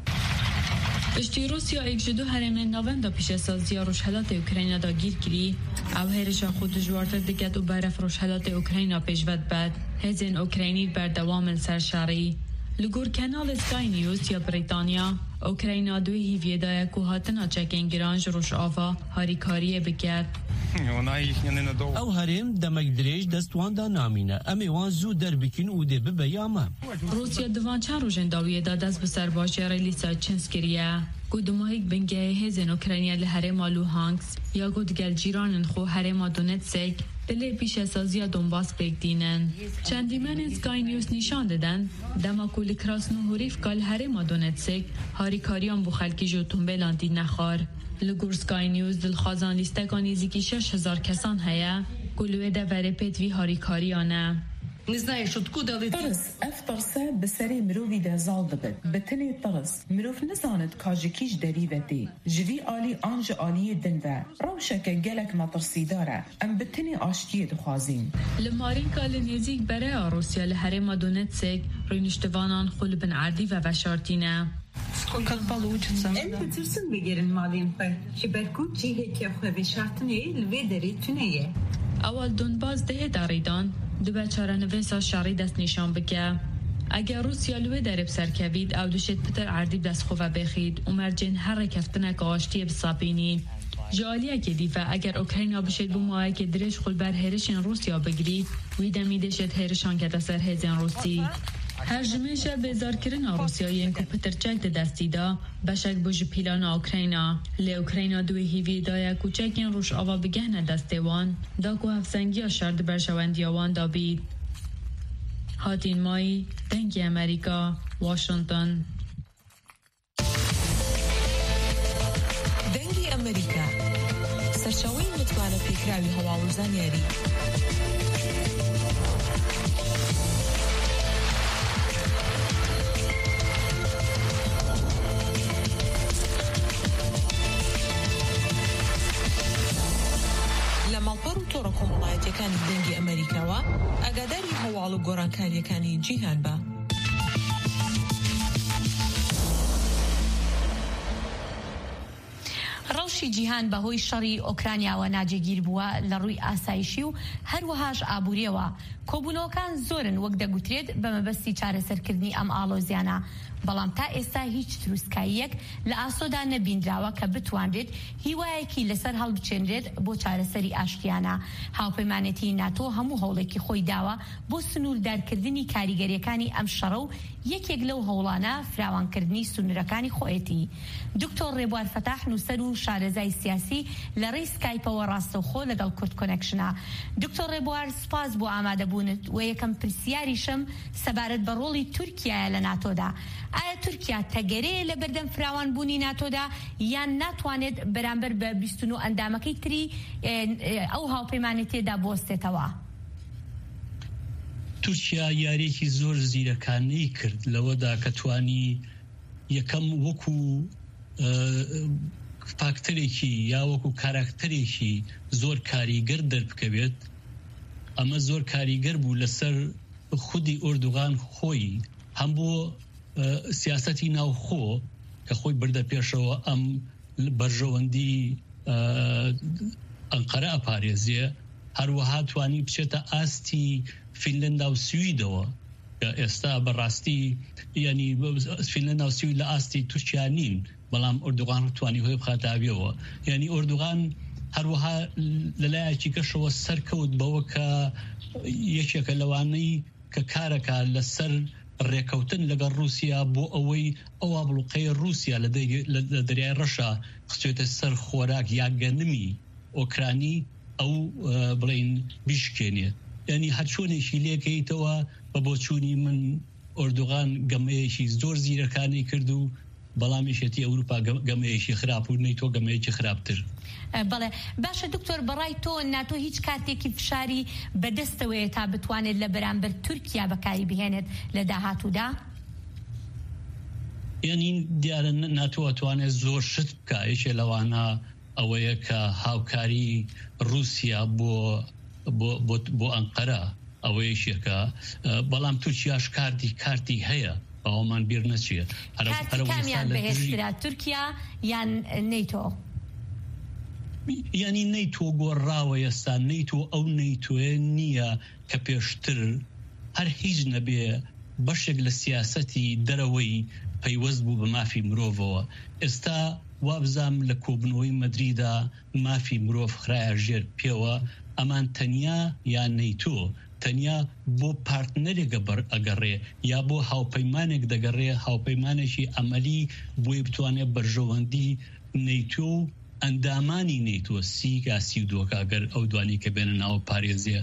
پشتی روسیا اکجدو هرمن ناوند پیش سازی روشهلات اوکراین دا گیر کری او هرش خود جوارتر دکت و برف روشهلات اوکراین پیشود بد هزین اوکراینی بردوام سرشاری لگور کانال سکای نیوز یا بریتانیا اوکراین دوی هیویدای که هاتنا چکین گرانج روش آفا هاریکاری بکرد او هرم دمک دریج دستواندا نامینه امی وان زود در بکن او ده ببیامه روسیا دوان چند روژن داویه دا دست بسر باشه ریلیسا چنسکریه گودماهیک بنگه هزین اوکراینیا لحرم لوهانکس یا گودگل جیرانن خو حرم دونتسک دلی پیش سازی دونباس بگدینن چندیمن سکای نیوز نشان دادن دماکول کراسنوهوریف کال حرم دونتسک هاریکاریان بو خلکی جو تنبیلان دی نخار لگور سکای نیوز دلخوازان لیستگانی زیکی 6,000 کسان هیا گلوه ده وره پیتوی هاریکاریانه طرس افترسه بسری مروفی ده زال دبد بتنی طرس مروف نزاند کاجکیش دریوتی جوی آلی آنج آلی دنوه روشک گلک مطرسی داره ام بتنی آشتی دخوازیم لمارین کال نزیک برای روسیا لحرم دونتسک روی نشتوانان خلبن عردی و وشارتینه Как получится? انت ترسم بگیرن مالین پر که برکوت جیه که خواه شرطنه لوی داری تونهیه اول دونباس ده داریدان دو بچاره نویسا شاری دست نشان بگه اگر روسیا لوی داره بسرکوید او دوشت پتر عردی دست خواه بخید و مرجن هر رکفتنه که آشتی بسابینی جالیه که دیفه اگر اوکراین بشید بومایه که درش خل بر هرشن روسیا بگیرید ویده میدشت هرشان که دستر هزین روسی هر جمعه بزار کرن روسیایی انکو پتر چک دستی دا بشک بوج پیلان اوکراینا لی اوکراینا دوی هیوی دایا کوچکین روش آوا بگهنه دستوان دا کو هفزنگی شرد برشوندی آوان دا بید هاتین مای دنگی امریکا واشنطن دنگی امریکا سرچاوی متوانه پیکراوی هواوزان یاری تۆڕە کۆمەڵایەتیەکانی دەنگی ئەمریکاوە ئاگاداری هەواڵ و گۆڕانکاریەکانی جیهان بە. ڕەوشی جیهان بەهۆی شەڕی ئۆکرانیاوە ناجێگیر بووە لە ڕووی ئاسایشی و هەروەهاش ئابووریەوە. کۆبوونەوەکان زۆرن وەک دەگوترێت بە مەبەستی چارەسەرکردنی ئەم ئاڵۆزیانە. بەڵام تا ئێستا هیچ تروسکاییەک لە ئاسۆدا نەبیندراوە کە بتوانرێت هیوایەکی لەسەر هەڵبچێنرێت بۆ چارەسەری ئاشتیانە. هاوپەیمانەتی ناتۆ هەموو هەوڵێکی خۆی داوە بۆ سنووردارکردنی کاریگەریەکانی ئەم شەڕە و یەکێک لەو هەوڵانە فراوانکردنی سنوورەکانی خۆیەتی. دکتۆر ڕێبوار فەتاح نووسەر و شارەزای سیاسی لە ڕێی سکایپەوە ڕاستەوخۆ لەگەڵ کورد کۆنێکشنە. دکتۆر ڕێبوار سپاس بۆ ئامادەبوونت و یەکەم پرسیاریشم سەبارەت بە ڕۆڵی تورکیایە لە ناتۆدا. ئایا تورکیا تەگەرەیە لە بەردەم فراوانبوونی ناتۆدا یان ناتوانێت بەرامبەر بە 29 ئەندامەکەی تری ئەو هاوپەیمانێتیەدا بوەستێتەوە؟ تورکیا یاریەکی زۆر زیرەکانەی کرد لەوەدا کە توانی یەکەم وەکو فاکتەرێکی یا وەکو کاراکتەرێکی زۆر کاریگەر دەربکەوێت. ئەمە زۆر کاریگەر بوو لەسەر خودی ئۆردوغان خۆی هەم بۆ سیاسەتی ناوخۆ کە خۆی بردە پێشەوە ئەم بەرژەوەندی ئەنقەرە ئەپارێزیە، هەروەها توانی بچێتە ئاستی فینلەندا و سویدەوە کە ئێستا بەڕاستی ینی فینلەندا و سوید لە ئاستی تورکیا نین، بەڵام ئۆردوغان توانی هۆی بخاتاویەوە. ینی ئۆردوغان هەروەها لەلایەکی کەشەوە سەرکەوت بەوە کە یەکێکە لەوانەی کە کارەکە لەسەر ڕێکەوتن لەگەڵ رووسیا بۆ ئەوەی ئەوە بڵوقەی رووسیا لە دەریای ڕەشا قچێتە سەر خۆراک یا گەنمی ئۆکرانی ئەو بڵین بیشکێنێت. ینی هەرچۆنێکی لێکەیتەوە بە بۆچوونی من ئۆردوغان گەمەیەکی زۆر زیرەکانی کرد و بەڵامیشێتی ئەوروپا گەمەیەکی خراپ و نەیتۆ گەمەیەکی خراپتر. بەڵێ باشە دکتۆر، بەڕای تۆ ناتۆ هیچ کاتێکی فشاری بەدەستەوەیە تا بتوانێت لە بەرامبەر تورکیا بەکاری بهێنێت لە داهاتوودا؟ ینی دیارە ناتۆ ئەتوانێت زۆر شت بکە. یەکێ لەوانە ئەوەیە کە هاوکاری رووسیا بۆ ئەنقەرە ئەوەیەشێکە، بەڵام تورکیاش کارتی هەیە ئەومان بیر نەچێت کامیان بەهێزترا تورکیا یان نەیتۆ یعنی نەیتۆ گۆڕاوە ئێستا نەیتۆ ئەو نەیتۆیە نییە کە پێشتر هەر هیچ نەبێ بەشێک لە سیاسەتی دەرەوەی پەیوەست بوو بە مافی مرۆڤەوە ئێستا وابزام لە کۆبنەوەی مەدریدا مافی مرۆڤ خرایە ژێر پێوە ئەمان تەنیا یان نەیتۆ تەنیا بۆ پارتنەرێک ئەگەڕێ یا بۆ هاوپەیمانێک دەگەڕێ هاوپەیمانێکی ئەمەلی بۆی بتوانێت بەرژەوەندی نەیتۆ ئەندامانی نەیتۆ سیگا سی دۆکە ئەگەر ئەو دوانی کە بێنە ناو پارێزیە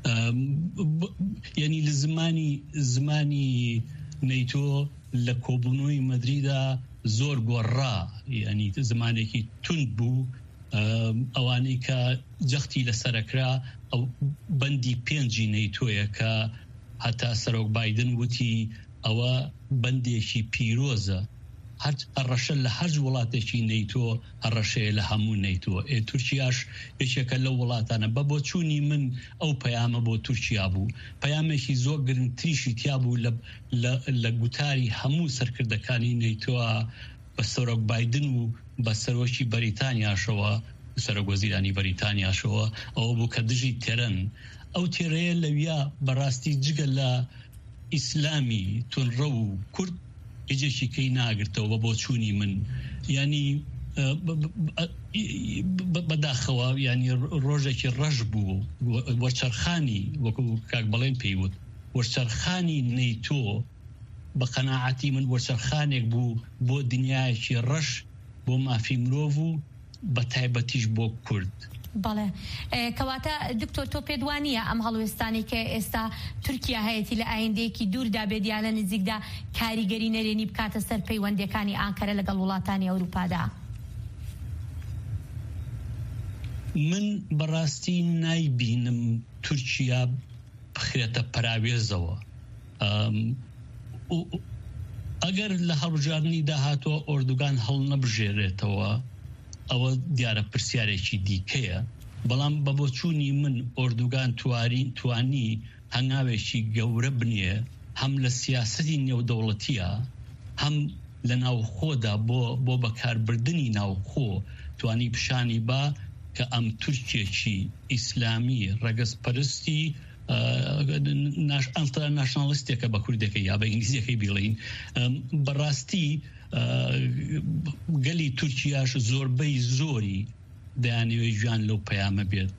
یعنی لە زمانی نەیتۆ لە کۆبوونەوەی مەدریدا زۆر گۆڕا ینی زمانێکی تند بوو ئەوانەی کە جەختی لەسەرەکرا ئەو بەندی پێنجی نەیتۆیە کە هەتا سەرۆک بایدن وتی ئەوە بەندێکی پیرۆزە هەڕەشە لە هەرج وڵاتێکی نەیتۆ هەڕەشەیە لە هەموو نەیتۆ تورکیاش یەکێکە لەو وڵاتانە بە بۆ چوونی من ئەو پەیامە بۆ تورکیا بوو پەیامێکی زۆر گرنگتریشی تیا بوو لە گوتاری هەموو سەرکردەکانی نەیتۆە بە سەرۆک بایدن و بە سەرۆکی بەریتانیاشەوە سەرۆک وەزیرانی بەریتانیاشەوە ئەوە بوو کە دژی تێرەن ئەو تێرەیە لەویا بەڕاستی جگە لە ئیسلامی تونڕە و کورد هیچێکی کەی ناگرتەوە بۆ چوونی من ینی بەداخەوە ینی ڕۆژێکی ڕەش بوو وەرچەرخانی وەکو کاک بەڵێن پێیوت وەرچەرخانی نەیتۆ بە قەناعەتی من وەرچەرخانێک بوو بۆ دنیایەکی ڕەش بۆ مافی مرۆڤ و بە تایبەتیش بۆ کورد بەڵێ کەواتە دکتۆر تۆ پێدوانیە ئەم هەڵوێستانی کە ئێستا تورکیا هەیەی لە ئایندەیەکی دووردا بێدیا لە نزیکدا کاریگەری نەرێنی بکاتە سەر پەیوەندەکانی ئانکەرە لەگەڵ وڵاتانی ئەوروپادا من بەڕاستی نایبینم تورکیا بخرێتە پراوێزەوە ئەگەر لە هەڵبژاردننی داهاتوە ئۆردوگان هەڵ نەبژێرێتەوە ئەوە دیارە پرسیارێکی دیکەیە بەڵام بە بۆچوونی من ئۆردوگان توانی هەنگاوێکی گەورە بنیە هەم لە سیاسەتی نێودەوڵەتیە هەم لە ناوخۆدا بۆ بەکاربردنی ناوخۆ توانی پیشانی با کە ئەم تورکێکی ئیسلامی ڕەگەزپەرستی ناشناڵستێکە بە کوردەکەی یا بە ئینگلیزیەکەی بڵین بەڕاستی گەلی تورکیاش زۆربەی زۆری دەیانەوێت ژیان لەو پەیامە بێت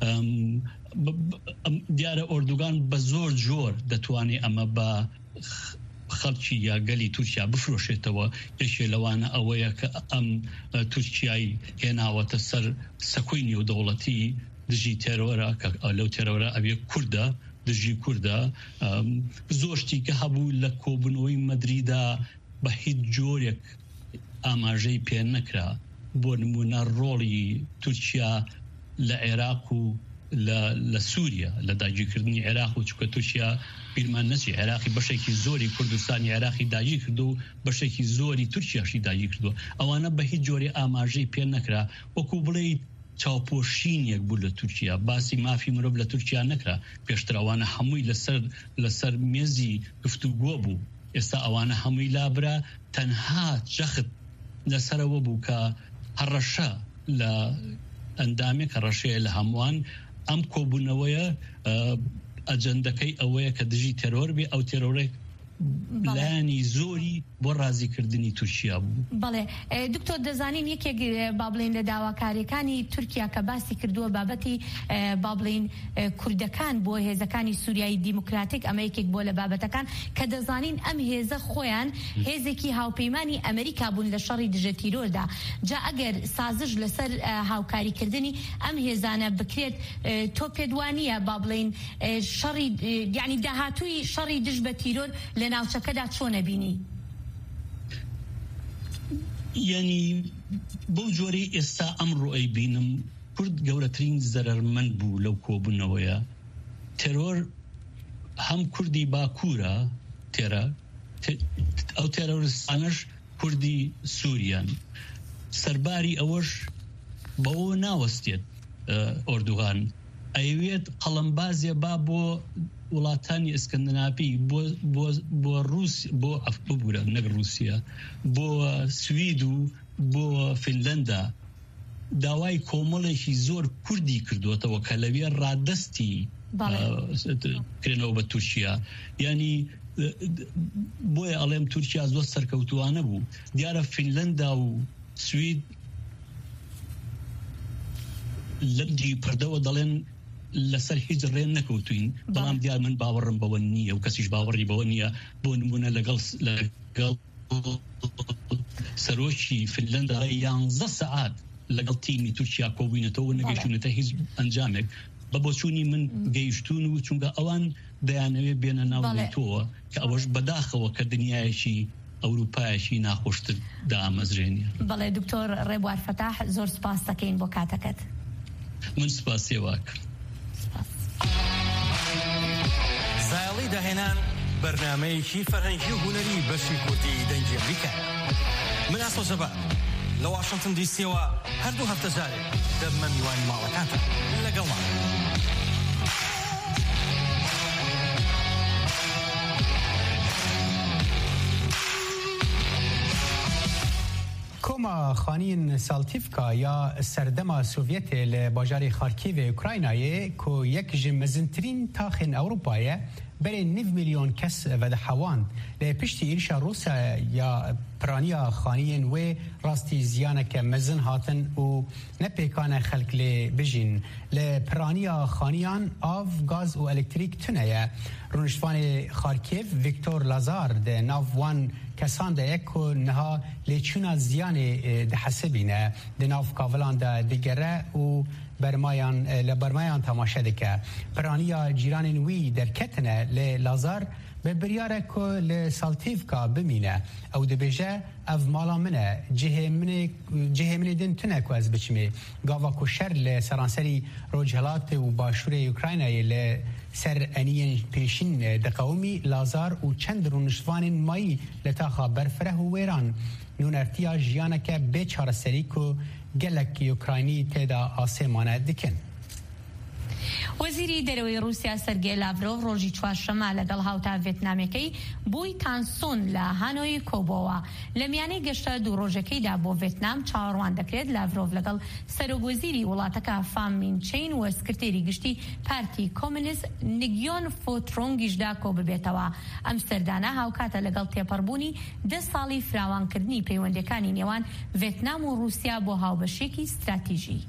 دیارە ئۆردوگان بە زۆر جۆر دەتوانێت ئەمە بە خەڵکی یا گەلی تورکیا بفرۆشێتەوە یەکێ لەوانە ئەوەیە کە ئەم تورکیایی هێناوەتە سەر سەکوی نێودەوڵەتی دژی تێرۆرە کە لەو تێرۆرە ئەوێ کووردە دژی کووردە زۆشتی کە هەبوو لە کۆبنەوەی مەدریدا بە هیچ جۆرێک ئاماژەی پێ نەکرا بۆ نمونە ڕۆڵی تورکیا لە عێراق و لە سووریا لە داگیرکردنی عێراق و چونکە تورکیا بیرمان نەچێ عێراقی بەشێکی زۆری کوردستانی عێراقی داگیر کردو و بەشێکی زۆری تورکیاشی داگیر کردو ئەوانە بە هیچ جۆری ئاماژەی پێ نەکرا وەکو بڵێ چاوپۆشینێک بوو لە تورکیا باسی مافی مرۆڤ لە تورکیا نەکرا پێشتر ئەوانە هەمووی لەسەر مێزی گفتوگۆ بوو ئێستا ئەوانە هەمووی لابرا تەنها جەخت لەسەرەوە بوو کە هەڕەشە لە ئەندامێک هەڕەشەیە لە هەمووان ئەم کۆبوونەوەیە ئەجەندەکەی ئەوەیە کە دژی تێرۆر بێ ئەو تێرۆرێک لایانی زۆری بۆ ڕازیکردنی تورکیا بوو. بەڵێ دکتۆر دەزانین یەکێک با بڵێن لە داواکاریەکانی تورکیا کە باسی کردووە بابەتی با بڵێن کوردەکان بۆ هێزەکانی سووریایی دیموکراتیک ئەمە یەکێک بۆ لە بابەتەکان کە دەزانین ئەم هێزە خۆیان هێزێکی هاوپەیمانی ئەمریکا بوون لە شەڕی دژە تیرۆردا جا ئەگەر سازش لەسەر هاوکاریکردنی ئەم هێزانە بکرێت تۆ پێدوانیە با بڵێن شەڕی یعنی داهاتووی شەڕی دژ بە تیرۆر لە ناوچەکەدا چۆنە بینی؟ یعنی بۆ جۆرەی ئێستا ئەمڕۆ ئەی بینم کورد گەورەترین زەرەرمەند بوو لەو کۆبوونەوەیە تێرۆر هەم کوردی باکوورە تێرە ئەو تێرۆریستانەش کوردی سووریان سەرباری ئەوەش بەوە ناوەستێت ئۆردوغان ئەیوێت قەڵەمبازێ با بۆ وڵاتانی ئەسکەندناڤی بۆ ڕووس بۆ ببوورە نەک رووسیا بۆ سوید و بۆ فینلەندا داوای کۆمەڵێکی زۆر کوردی کردوێتەوە کە لەوێ ڕادەستی کرێنەوە بە تورکیا یعنی بۆیە ئەڵێم تورکیا زۆر سەرکەوتوانە بوو دیارە فینلەندا و سوید لەنجی پردەوە دەڵێن لەسەر هیچ ڕێن نەکەوتوین بەڵام دیار من باوەڕم بەوە نییە و کەسیش باوەڕی بەوە نییە بۆ نمونە لەگەڵ سەرۆکی فینلەندا 11 سەعات لەگەڵ تیمی تورکیا کۆبووینەتەوە نەگەیشتونەتە هیچ ئەنجامێک بە بۆچوونی من گەیشتون و چونکە ئەوان دەیانەوێ بێنە ناوێتەوە کە ئەوەش بەداخەوە کە دنیایەکی ئەوروپایەکی ناخۆشتر دامەزرێنیە. بەڵێ دکتۆر ڕێبوار فەتاح زۆر سپاس دەکەین بۆ کاتەکەت. من سپاسی واکر. زایڵی داهێنان بەرنامەیەکی فەرهەنگی و هونەری بەشی کوردی دەنگی ئەمریکا. من ئاسۆ جەبار لە واشنگتن دیسیەوە هەردوو هەفتە جارێک دەبمە میوانی ماڵەکانتە لەگەڵمان. کۆما خانین سالتیفکا یا سەردەما سۆڤێتێ لە باژارێ خارکیڤê Ukraynayê ku yek ji mezintirîn taxên Ewropayê berê 9 milyon kes vedexewand lê piştî êrişa Rûsya ya piraniya xaniyên wê rastî ziyaneke mezin hatin û nepêkane xelk lê bijîn. Li piraniya xaniyan av, gaz û elektrîk tune ye. Rûniştvanê Xarkiv Viktor Lazar de nav wan kesan de ye ku niha lêçûna ziyanê dihesibîne di nav kavilan de digere û bermayan temaşe dike. Piraniya cîranên wî derketine lê Lazar به بریاره که لسالتیفکا بمینه او دبیجه اف مالا منه جهه منه دن تنه که از بچمه گاوا که شر لسرانسری روجهلات و باشور اوکراینای لسر انین پیشین دقومی لازار و چند رونشتوان مایی لتاخا برفره و ویران نونرتیا جیانه که بیچاره سری که گلک اوکراینی تیدا آسیمانه دکن. وەزیری دەرەوەی رووسیا سەرگێ لاڤرۆڤ ڕۆژی چوارشەمە لەگەڵ هاوتا ڤێتنامەکەی بووی تانسۆن لە هانۆی کۆبۆوە. لە میانەی گەشتە دوو ڕۆژەکەیدا بۆ ڤێتنام چاوەڕوان دەکرێت لاڤرۆڤ لەگەڵ سەرۆکوەزیری وڵاتەکە فام مینچین و سکرتێری گشتی پارتی کۆمونیست نیگیۆن فۆترۆنگیشدا کۆ ببێتەوە. ئەم سەردانە هاوکاتە لەگەڵ تێپەڕبوونی 10 ساڵی فراوانکردنی پەیوەندەکانی نێوان ڤێتنام و رووسیا بۆ هاوبەشێکی استراتیژی.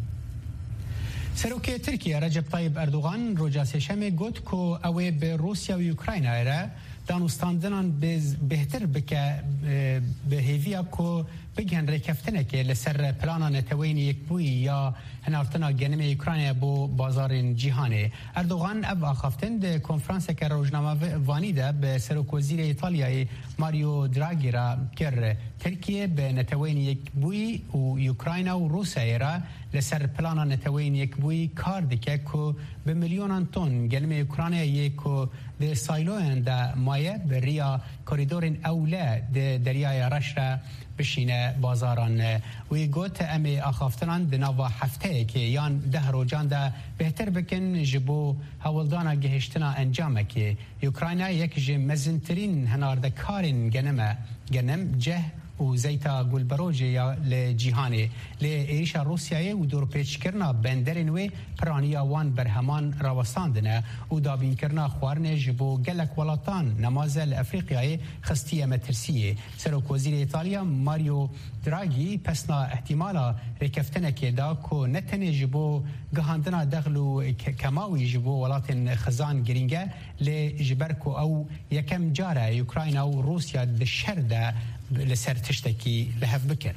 سەرۆکی ترکیە ڕەجەب تایب ئەردوغان ڕۆژا سێشەمێ گوت کو ئەوێ بە رووسیا و یوکراینایە دانوستاندنان بهتر بکە بەهێڤیە کو بگەن ڕێکەفتنێکێ لەسەر پلانا نەتەوەینی یەکبووی یا هەناردنا گەنمە یوکراینە بۆ بازارên cîhanê. Erdogan ev axaftin di konferanseke rojnamevî de bi Serokvezîrê İtalyayê Mario Draghi re kir. Tirkiye bi netewên yekbûyî û Ukrayna û Rûsyayê re li ser plana netewên yekbûyî kar dike ku bi milyonan ton gelmê Ukraynayê ku di sayloyên de maye bi riya koridorên ewle di deryaya reş re bişîne bazaran. Wî got em ê axaftinan di nava hefteyekê yan 10 rojan de bêhtir bikin ji bo hewildana gihîştina encamekê. Ukrayna yek ji mezintirîn hinardekarên genim ceh û zeyta gulberojê ya li cîhanê. Lê êrişa Rûsyayê û dorpêçkirina benderên wê piraniya wan berheman rawestandine û dabînkirina xwarinê ji bo gelek welatan nemaze li Efrîqyayê xistiye metirsiyê. Serokvezîrê İtalya Mario Draghi pesna ihtimala rêkeftinekê da ku ne tenê ji bo gihandina dexl û kemawî ji bo welatên xizan girîng e lê ji ber ku ew yekem care Ukrayna û Rûsya di şer de li ser tiştekî li hev bikin.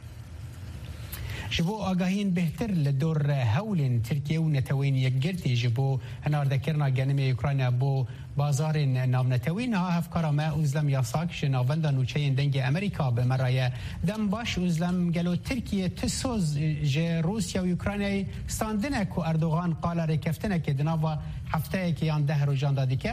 Ji bo agahiyên bêhtir li dor hewlên Tirkiye û netewên yekgirtî ji bo hinardekirina genimê Ukrayna bo bazarên navnetewî niha hevkara me Uzlem Yasak ji navenda nûçeyên dengê Amerîka bi me re ye. Dem baş Uzlem gelo Tirkiye ti soz ji Rûsya û Ukraynayê standine ku Erdogan qala rêkeftinekê di nava hefteyekê yan 10 rojan da dike?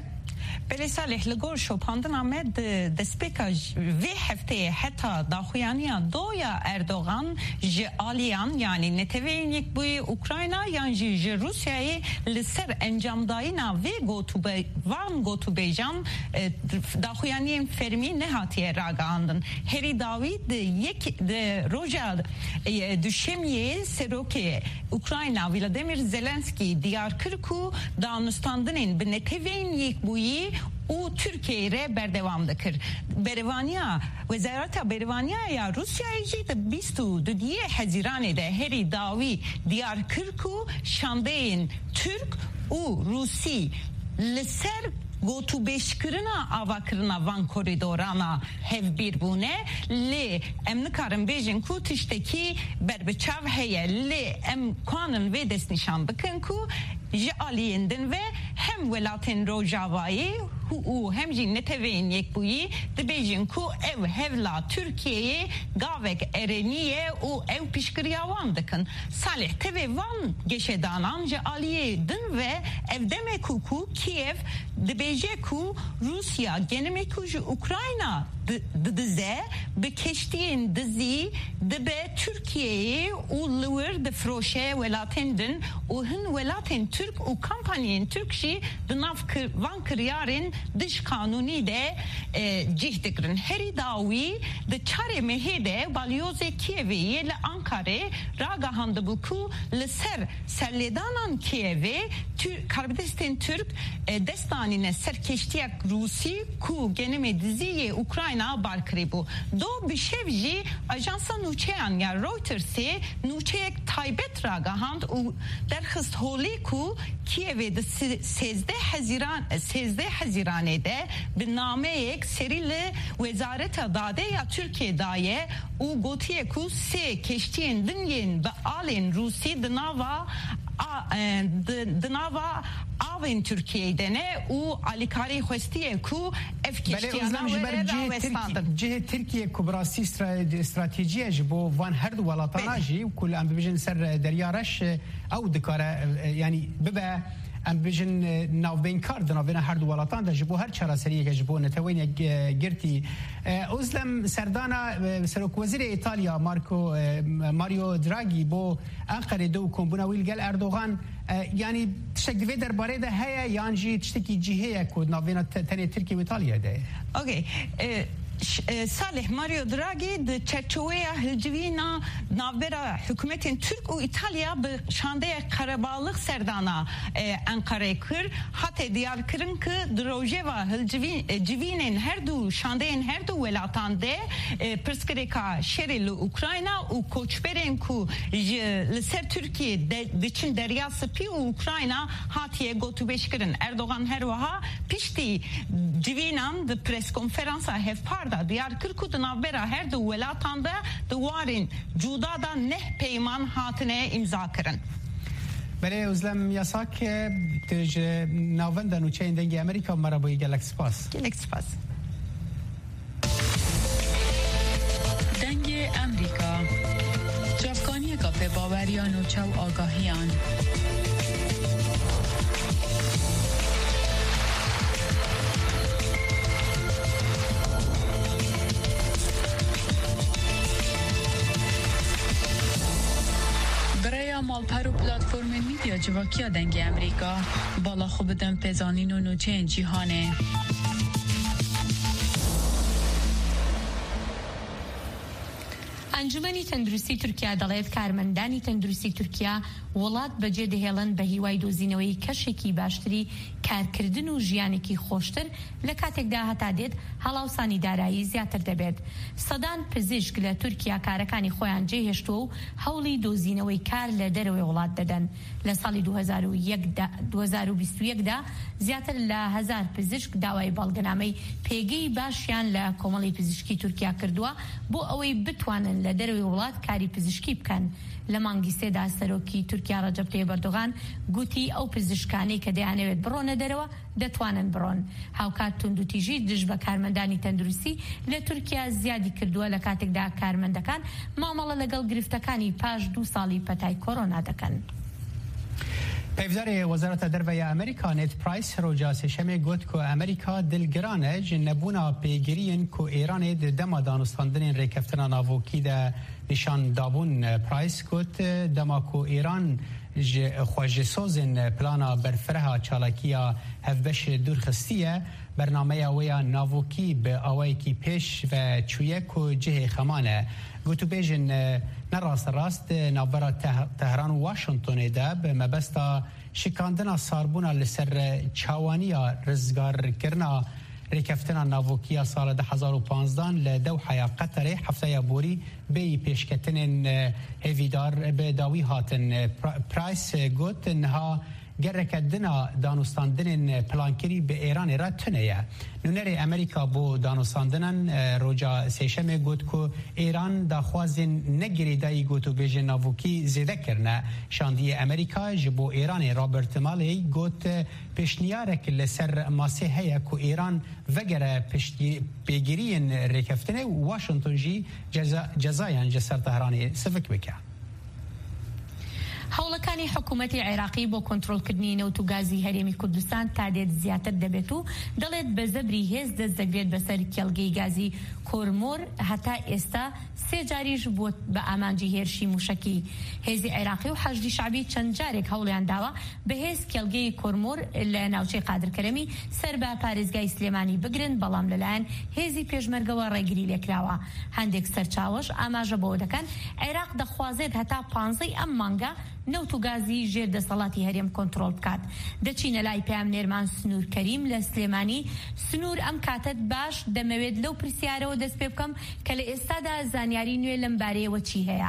بله صالح لگور شوپاندن آمد دسپیکا وی هفته حتی داخویانیا دویا اردوغان جی آلیان یعنی نتوین یک بوی اوکراینا یعنی جی روسیای لسر انجام داینا وی گوتو بیجان داخویانی فرمی نهاتیه راگاندن هری داوید یک روژا düşemiye seroke Ukrayna Vladimir Zelenski diyar kırku danustandının beneteveyn yekbuyi o Türkiye'ye berdevamdadır. Berevanya Wezarata Berevanya ya Rusya'yı da bistu diye Haziran'da heri davi diyar kırku şandeyn Türk u Rusi leser گوتو بیشکرنا آواکرنا وان کوریدورانا هف بیر بونه لی ام نکارم بیجن کو تشتکی بر بچاو هیه لی ام کانن و دست نشان بکن کو جالیندن و هم ولاتن روجاوایی او هم جی نتوین یک بویی دبیجن کو او هفلا ترکیه گاوک ارنیه او پیشکریاوان دکن صالح تبی وان گشدانان جالیه دن و او دمکو کو کیف دبیجه کو روسیا گنمکو جو اوکراینا dize be keştiğin dizi de be Türkiye'yi uluver de froşe velatendin uhun velaten Türk u kampanyanın Türkşi dınav van kıriyarın dış kanuni de cihtikrin heri davi de çare mehede balyoze Kiev'e ile Ankara ragahandı buku leser selledanan Kiev'e Karbidestin Türk destanine serkeştiyak Rusi ku geneme diziye Ukrayna barkribu do bişevji ajansa nuçeyan ya Reuters'e nuçeyek taybet ragahand u derhist holi ku Kiev'de 13 Haziran'da bir nameyek serili Vezaret-i Dade ya Türkiye'de u gotiye ku se keştiyen dünyen ve alen Rusi dınava avin Türkiye'de ne u alikari hostiye ku efkeştiyana جه ترکیه کبراسی استراتژیه جبو وان هر دو ولاتانا جی کل ام ببیجن سر دریارش او دکاره یعنی ببه ام ببیجن ناوبین کار دناوین هر دو ولاتان ده جبو هر چرا سریه که جبو نتوین گرتی اوزلم سردانا سروک وزیر ایتالیا ماریو دراگی بو انقره دو کمبوناویل گل اردوغان یعنی تشکیل درباره ده هیا یانجی تشتکی جیه کود ناوین تنی ترکیه و ایتالیا ده اوکی Salih Mario Draghi de çerçeveye hılcivina navbera hükümetin Türk u İtalya bu şandaya karabağlık serdana Ankara'ya kır hatta diyar kırın ki drojeva hılcivinin her du şandayin her du velatande perskreka şerili Ukrayna u koçberen ku liser Türkiye için deryası pi u Ukrayna hatiye gotu beşkirin Erdoğan her vaha pişti civinan de pres konferansa hevpar da diyar kırkudun avbera her de velatanda duvarın cudada neh peyman hatine imza kırın. Bale uzlem yasak tij navenda nuçeyin dengi Amerika maraboyi gelek spas. Gelek spas. Dengi Amerika. Cafkaniye kafe bavariyan u çav agahiyan. مالپر و پلتفرم میدیا جواکیا دنگ امریکا بالا خوب دم پزانین و نوچه جیهانه ئەنجومەنی تەندروستی تورکیا دەڵێت کارمەندانی تەندروستی تورکیا وڵات بەجێ دەهێڵن بە هیوای دۆزینەوەی کەشێکی باشتری کارکردن و ژیانێکی خۆشتر لە کاتێکدا هەتا دێت هەڵاوسانی دارایی زیاتر دەبێت. سەدان پزیشک لە تورکیا کارەکانی خۆیان جێهێشتووە و هەوڵی دۆزینەوەی کار لە دەرەوەی وڵات دەدەن. لە ساڵی 2021دا زیاتر لە 1000 پزیشک داوای بەڵگەنامەی پێگەی باشیان لە کۆمەڵی پزیشکی تورکیا کردووە بۆ ئەوەی بتوانن لە دەرەوەی وڵات کاری پزیشکی بکەن. لە مانگی سێدا سەرۆکی تورکیا ڕەجەب تەییب ئەردۆغان گوتی ئەو پزیشکانەی کە دەیانەوێت بڕۆنە دەرەوە دەتوانن بڕۆن. هاوکات توندوتیژی دژ بە کارمەندانی تەندروستی لە تورکیا زیادی کردووە لە کاتێکدا کارمەندەکان مامەڵە لەگەڵ گرفتەکانی پاش 2 ساڵی پەتای کۆرۆنا دەکەن. پیوزار وزارت دروی امریکا نت پرایس روجا سشمه گوت که امریکا دلگرانه جنبونا پیگیرین که ایران دما دانستاندن ریکفتنا ناوکی ده نشان دابون پرایس گوت دما که ایران خواج سوزن پلانا برفرها چالاکیا هفبش دورخستیه برنامه ویا ناوکی به آوائی کی پیش و چویه که جه خمانه گوتو بیجن راست ناورا تهران و واشنطن ده به مبستا شکاندنا ساربونا لسر چاوانیا رزگار کرنا ریکفتنا ناوکیا سال 2015 لدوحه قطر هفته بوری به پیشکتن هیویدار به داوی هاتن پرایس گوت انها گرکدنا دانستاندن پلانکری به ایران را تنیه نونر امریکا بو دانستاندن روجا سیشم گوت که ایران داخوازن نگری دایی گوتو بیجن ناوکی زیده کرنه شاندی امریکا جبو ایران رابرت مالی گوت پیشنیارک لسر ماسه هیا که ایران وگره پیگیرین ریکفتنه واشنطن جی جزایان جسر تهرانی سفک بکه هەوڵەکانی حکوومەتی عێراقی بۆ کۆنتڕۆڵکردنی نەوت و گازی هەرێمی کوردستان تا دێت زیاتر دەبێت و دەڵێت بە زەبری هێز دەست دەگرێت بەسەر کێڵگەی گازی کۆرمۆر هەتا ئێستا سێ جاریش بووە بە ئامانجی هێرشی موشکی هێزی عێراقی و حەشدی شعبی چەند جارێک هەوڵیان داوە بەهێز کێڵگەی کۆرمۆر لە ناوچەی قادرکەرەمی سەر بە پارێزگای سلێمانی بگرن بەڵام لەلایەن هێزی پێشمەرگەوە ڕێگری لێکراوە هەندێک سەرچاوەش ئاماژە بەوە دەکەن عێراق دەخوازێت هەتا 15 ئەم مانگە نەوت و گازی ژێر دەسەڵاتی هەرێم کۆنتڕۆڵ بکات دەچینە لای پامنێرمان سنوور کەریم لە سلێمانی سنوور ئەم کاتت باش دەمەوێت لەو پرسیارەوە دەست پێ بکەم کە لە ئێستادا زانیاری نوێ لەم بارەیەوە چی هەیە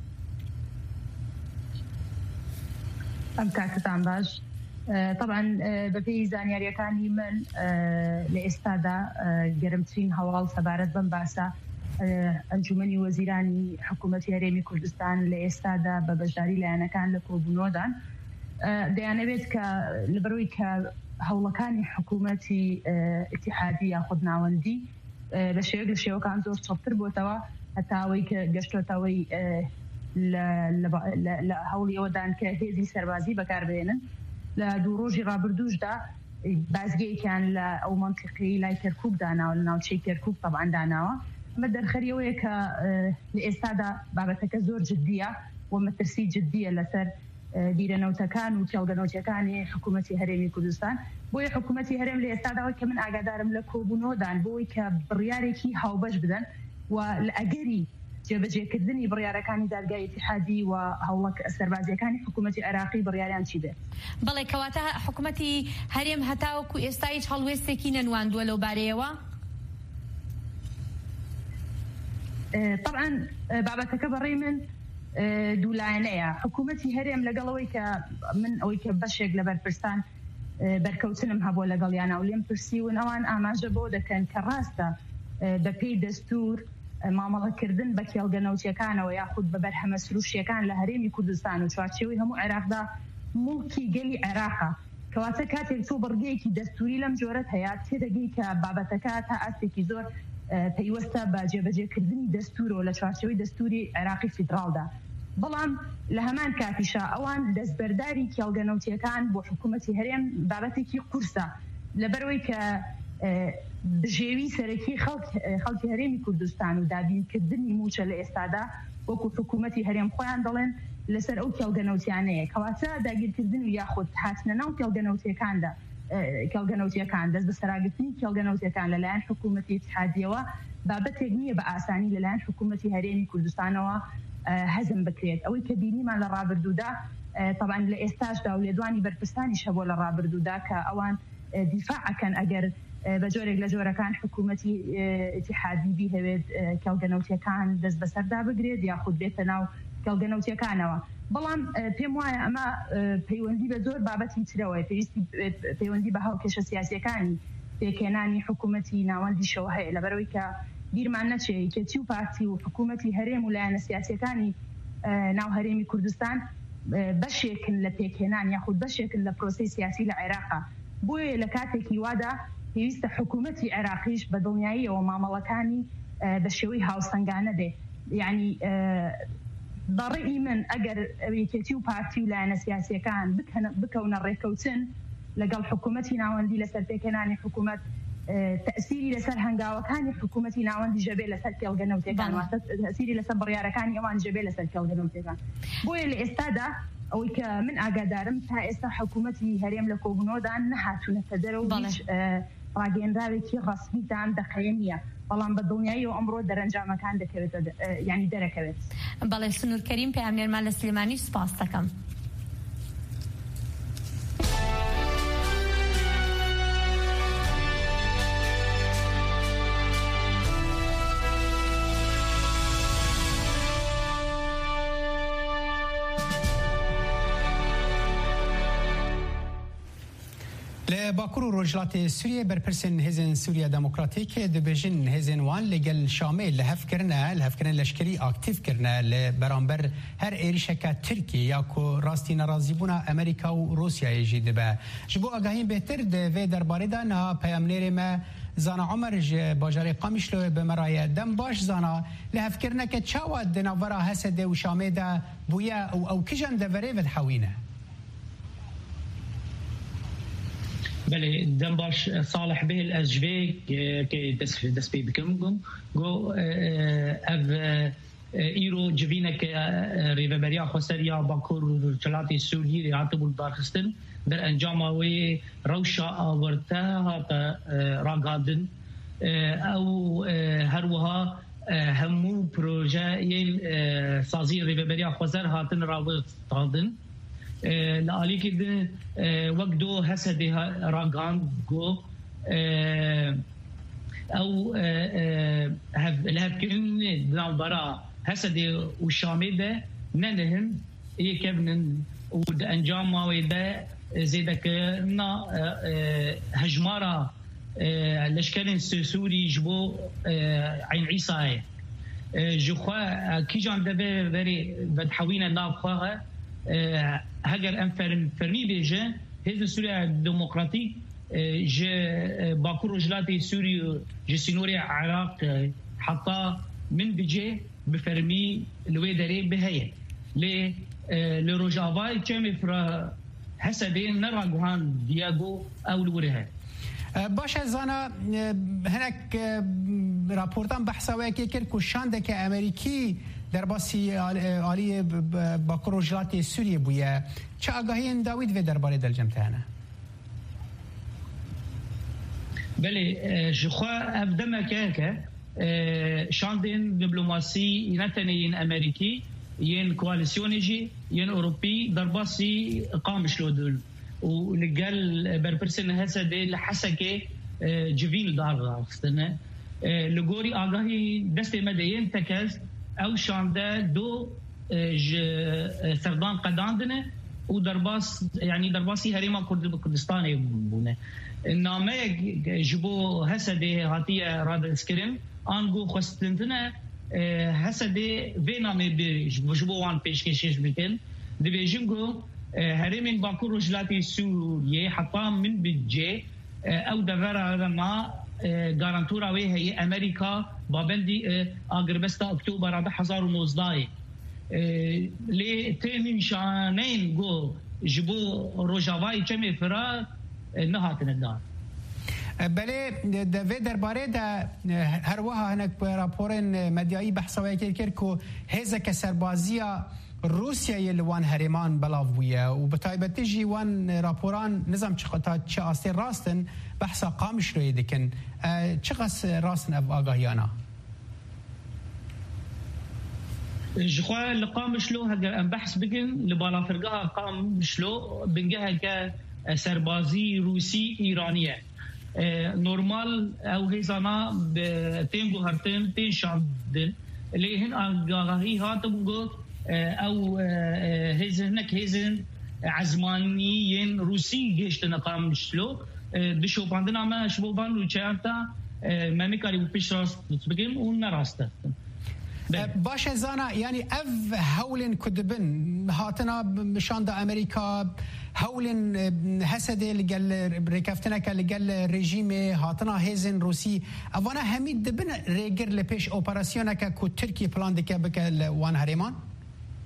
ئەم کاتتان باش طبعا بەپێی زانیاریەکانی من لە ئێستادا گەرمترین هەواڵ سەبارەت بەم باسە ئەنجومەنی وەزیرانی حکوومەتی هەرێمی کوردستان لە ئێستادا بە بەشداری لایەنەکان لە کۆبوونەوەدان دەیانەوێت کە لەبەرەوەی کە هەوڵەکانی حکوومەتی ئیتیحادی یاخود ناوەندی بە شێوەیەک لە شێوەکان زۆر چەڵتر بۆتەوە هەتا ئەوەی کە گەشتۆتەوەی لە هەوڵی ئەوەدان کە هێزی سەربازی بەکاربێنن لە دوو ڕۆژی ڕابردووشدا بازگەیەکیان لە ئەو مەنتیقی لای کەرکووک داناوە لە ناوچەی کەرکووک طبعا داناوە ئەمە دەرخەریەوەیە کە لە ئێستادا بابەتەکە زۆر جددیە و مەترسی جددیە لەسەر بیرەنەوتەکان و کێڵگەنەوتەکانی حکوومەتی هەرێمی کوردستان بۆیە حکوومەتی هەرێم لە ئێستاداەوەی کە من ئاگادارم لە کۆبوونەوەدان بۆی کە بڕیارێکی هاوبەش بدەن و لە ئەگەری جێبەجێکردنی بڕیارەکانی دادگای ئیتیحادی و هەوڵە سەربازیەکانی حکوومەتی عێراقی بڕیاریان چی بێت بەڵێ کەواتە حکوومەتی هەرێم هەتاوەکو ئێستا هیچ هەڵوێستێکی نەنواندووە لەو بارەیەوە طبعا بابەتەکە بەڕێی من دوولایەنەیە حکوومەتی هەرێم لەگەڵەوەی کە من ئەوەی کە بەشێک لە بەرپرسان بەرکەوتنم هەبووە لەگەڵیانە و لێم پرسیون ئەوان ئاماژە بۆ دەکەن کە ڕاستە بەپێی دەستور مامەڵەکردن بە کێڵگەنەوتیەکانەوە یاخود بە بەرهەمە سروشتیەکان لە هەرێمی کوردستان و چوارچێوەی هەموو عێراقدا موڵکی گەلی عێراقە کەواتە کاتێک تۆ بڕگەیەکی دەستوری لەم جۆرەت هەیە تێدەگەی کە بابەتەکە تا ئاستێکی زۆر پەیوەستە بە جێبەجێکردنی دەستورەوە لە چوارچێوەی دەستوری عێراقی فیدراڵدا بەڵام لە هەمان کاتیشا ئەوان دەستبەرداری کێڵگەنەوتیەکان بۆ حکوومەتی هەرێم بابەتێکی قورسە لەبەرەوەی کە بژێوی سەرەکی خەڵکی هەرێمی کوردستان و دابینکردنی موچە لە ئێستادا وەکو حکوومەتی هەرێم خۆیان دەڵێن لەسەر ئەو کێڵگەنەوتیانەیە کەواتە داگیرکردن و یاخود هاتنە ناو کێڵگەنەوتیەکان دەست بە سەراگرتنی کێڵگەنەوتیەکان لەلایەن حکوومەتی ئیتیحادیەوە بابەتێک نییە بە ئاسانی لەلایەن حکوومەتی هەرێمی کوردستانەوە هەزم بکرێت ئەوەی کە بینیمان لە ڕابردوودا طبعا لە ئێستاشدا و لێدوانی بەرپرسانیش هەبووە لە ڕابردوودا کە ئەوان دیفاعەکەن ئەگەر بە جۆرێک لە جۆرەکان حکوومەتی ئیتیحادی بیهەوێت کێڵگەنەوتیەکان دەست بەسەردا بگرێت یاخود بێتە ناو کێڵگەنەوتیەکانەوە بەڵام پێم وایە ئەمە پەیوەندی بە زۆر بابەتی ترەوەی پەیوەندی بە هەڵکێشە سیاسیەکانی پێکێنانی حکوومەتی ناوەندیشەوە هەیە لەبەرەوەی کە بیرمان نەچێت کێتی و پارتی و حکوومەتی هەرێم و لایەنە سیاسیەکانی ناو هەرێمی کوردستان بەشێکن لە پێکێنان یاخود بەشێکن لە پرۆسەی سیاسی لە عێراقا بۆیە لە کاتێکی وادا پێویستە حکوومەتی عێراقیش بە دڵنیاییەوە مامەڵەکانی بە شێوەی هاوسەنگانە بێ یعنی ضروري من اگر یکیتی و پارتی و لایەنە سیاسیەکان بکەونە ڕێکەوتن لەگەڵ حکوومەتی ناوەندی لەسەر پێکەنانی حکوومەت تأثیری لەسەر هەنگاوەکانی حکوومەتی ناوەندی جەبێ لەسەر کێڵگەنەوتەکان تأثیری لەسەر بڕیارەکانی ئەوان جەبێ لەسەر کێڵگەنەوتەکان بۆیە لە ئێستادا ئەوەی کە من ئاگادارم تا ئێستا حکوومەتی هەرێم لە کۆبوونەوەدا نەهاتوونەتە دەرەوە هیچ ڕاگەیەندراوێکی ڕەسمیتان دەقەیە نییە بەڵام بە دڵنیایی و ئەمڕۆ دەرەنجامەکان دەکەوێتە یعنی دەرەکەوێت. بەڵێ سنوور کەریم پەیامنێرمان لە سلێمانی سوپاس دەکەم. باکوور و ڕۆژهەڵاتی سووریە بەرپرسن هێزن سووریا دموکراتیک دەبێژن هێزن وان لەگەڵ شامێ لە هەفکردنە لەشکری ئاکتیڤکردنە لە بەرامبەر هەر عێریشەکە تورکیە یاکۆ ڕاستی نەڕازیبوونا ئەمریکا و رووسیایەژی دەبە ji بۆ ئاگاهین بێتر دەvê derbarê de niha peyamnêrê me Zana Omer ji bajarê Qamişloyê bi me raye dem baş zana li hevkirineke çawa di navbera Hesedê û Şamê de bûye û ew kijan deverê vedihewîne. بله دم باش صالح به الأجبي كي دسبي بكمكم جو أف إيرو جبينك ريفبريا خسريا باكور جلاتي سوري راتب الدارخستن در أنجام وي روشا ورتها راقادن أو هروها همو بروجايل سازي ريفبريا خسر هاتن راوت طادن لعلی که وقت دو حسدی راگان گو او لهبکرین دنال برا حسدی و شامی ده ننهم یکبنن و انجام ماوی ده زیده که نا هجمارا لشکرین سوری جبو عین عیسای جخوا کی جان دبه بری بدحوین ناب خواه هەگەر ئەم فەرمی بێژە هێزن سووریا دموکراتیک ji Bakur Rojhilatê Sûrî ji sînorê Iraq heta min bicê bi fermî li wê derê biheye lê li rojavayê çemê fira Hesedê neraguhan Diego ew li wir he. باشه زانا هنک راپورتان بحثا وکی کرد که شاندک امریکی در باسی عالی باکور رژلاتی سوریه بویه چه آگاهی داوید و درباره دلجمتانه؟ بله جخوا افدمه که شاندین دیپلماسی نتنه ین امریکی ین کوالیسیونی جی ین اوروپی در باسی قامش لودل ولقال بربرسن هسه لحسكه جبين دار غاستنه لغوري اغاهي دستي مدين تكز او شانده دو سردان قداندنه ودرباس يعني درباسي هريما كردستان بونه النامه جبو هسه هاتيه راد سكرين انغو خستنتنه هسه فينامي جبو وان بيشكيش بكن دبيجنغو هرمين باكور رجلاتي سوريا حتى من بجي او دفرا ما غارانتورا وي هي امريكا بابندي اغربستا اكتوبر 2019 لي تيمين شانين جو جبو روجاواي جمي فرا نهاتن الدار بله دوی درباره ده هر وها هنک راپورن مدیایی بحثوایی کرد که هزه که سربازیا روسیا یلوان هریمان بلاو بویه و به تایبتی جی وان راپوران نظام چه آستی راستن بحثا قامش روی دکن چه قص راستن اب آگاهیانا؟ جخوا لقامش لو هجر ام بحث بگن لبالا فرقها قامش لو بنجها که سربازی روسی ایرانیه نورمال او هیزانا تینگو هرتن تین شاندن لیهن آگاهی هاتبو او هزنك هزن عزمانيين روسي جيشتنا قامشلو دشو باندنا ما شبوبان وچانتا ممكاري بيشراس تبگم اون نراسته باشه زانا يعني اف هولن كدبن هاتنا مشان دا امريكا هولن حسد لقال ركفتنك لقال رژیم هاتنا هزن روسي اوانا همید دبن ريگر لپیش اوپراسیونك کو ترکی پلان دکه بک وان هریمان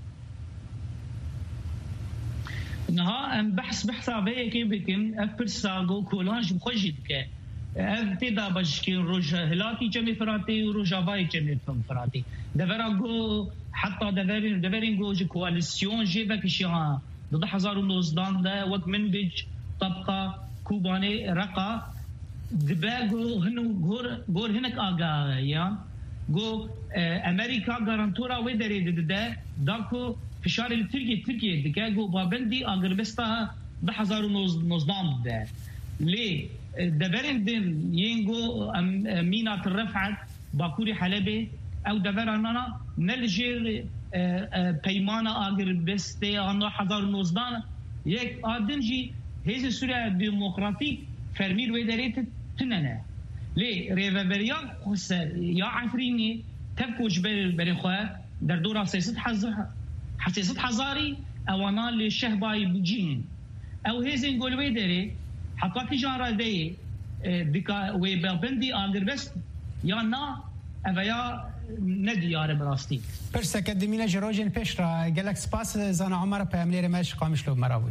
نها ام بحث به که بکن افرساگو کولانج بخوشید که ابتدا بشكل روج هلاكي جمي فراتي وروجافاي جمي فراتي دفرانجو حتى دفرانجو كواليسيون جيفك شيها ضد حزار ونوزدان ده وقت من بيج طبقة كوباني رقا دباغو هنو غور هناك آغا يا جو أمريكا غارانتورا ويدري ده داكو فشار التركي دكاغو بابندي أغربستا ضد حزار ونوزدان ده ليه دبرندن ينجو مينات الرفعت باكوري حلبي او دبرنا نلجير بيمانا اگر بستي انو حضار نوزدان يك ادنجي هيز سوريا ديمقراطيك فرمير ويدريت تننا لي ريفابريان خص يا عفريني تبكو جبل بريخوا در دورا حسيست حزاري او انا للشهباي بجين او هيز نقول ويدري حتى في جارة دي ديكا ويبندي آنگربست یا نا اویا ندیاره براستي برسا كدمينا جروجين بيشرا جالك سباس زانا عمر باملير ماش قامشلو مراوي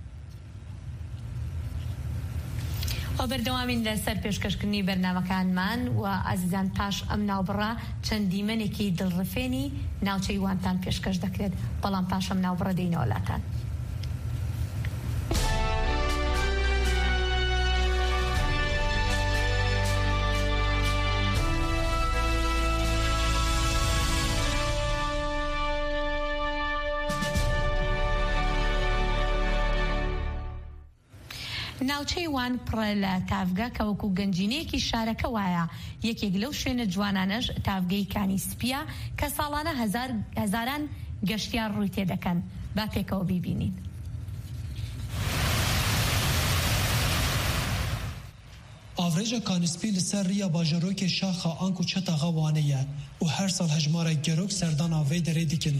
بەردەوامین لەسەر پێشکەشکردنی بەرنامەکانمان و ئازیزان پاش ئەم ناوبڕە چەند دیمەنێکی دڵڕفێنی ناوچەی وانتان پێشکەش دەکرێت بەڵام پاش ئەم ناوبڕە دەینەوەلاتان. ناوچەی وان پڕە لە تافگە کە وەکو گەنجینەیەکی شارەکە وایە یەکێک لەو شوێنە جوانانەش تافگەی کانیسپیە کە ساڵانە هەزاران گەشتیار ڕووی تێدەکەن. با پێکەوە بیبینین. ئاڤرێژە کانیسپی لەسەر ڕیا باژەرۆکێ شاخە ئانک و چەتەغا وانەیە و هەر ساڵ هەژمارە گەرۆک سەردانا vê derê dikin.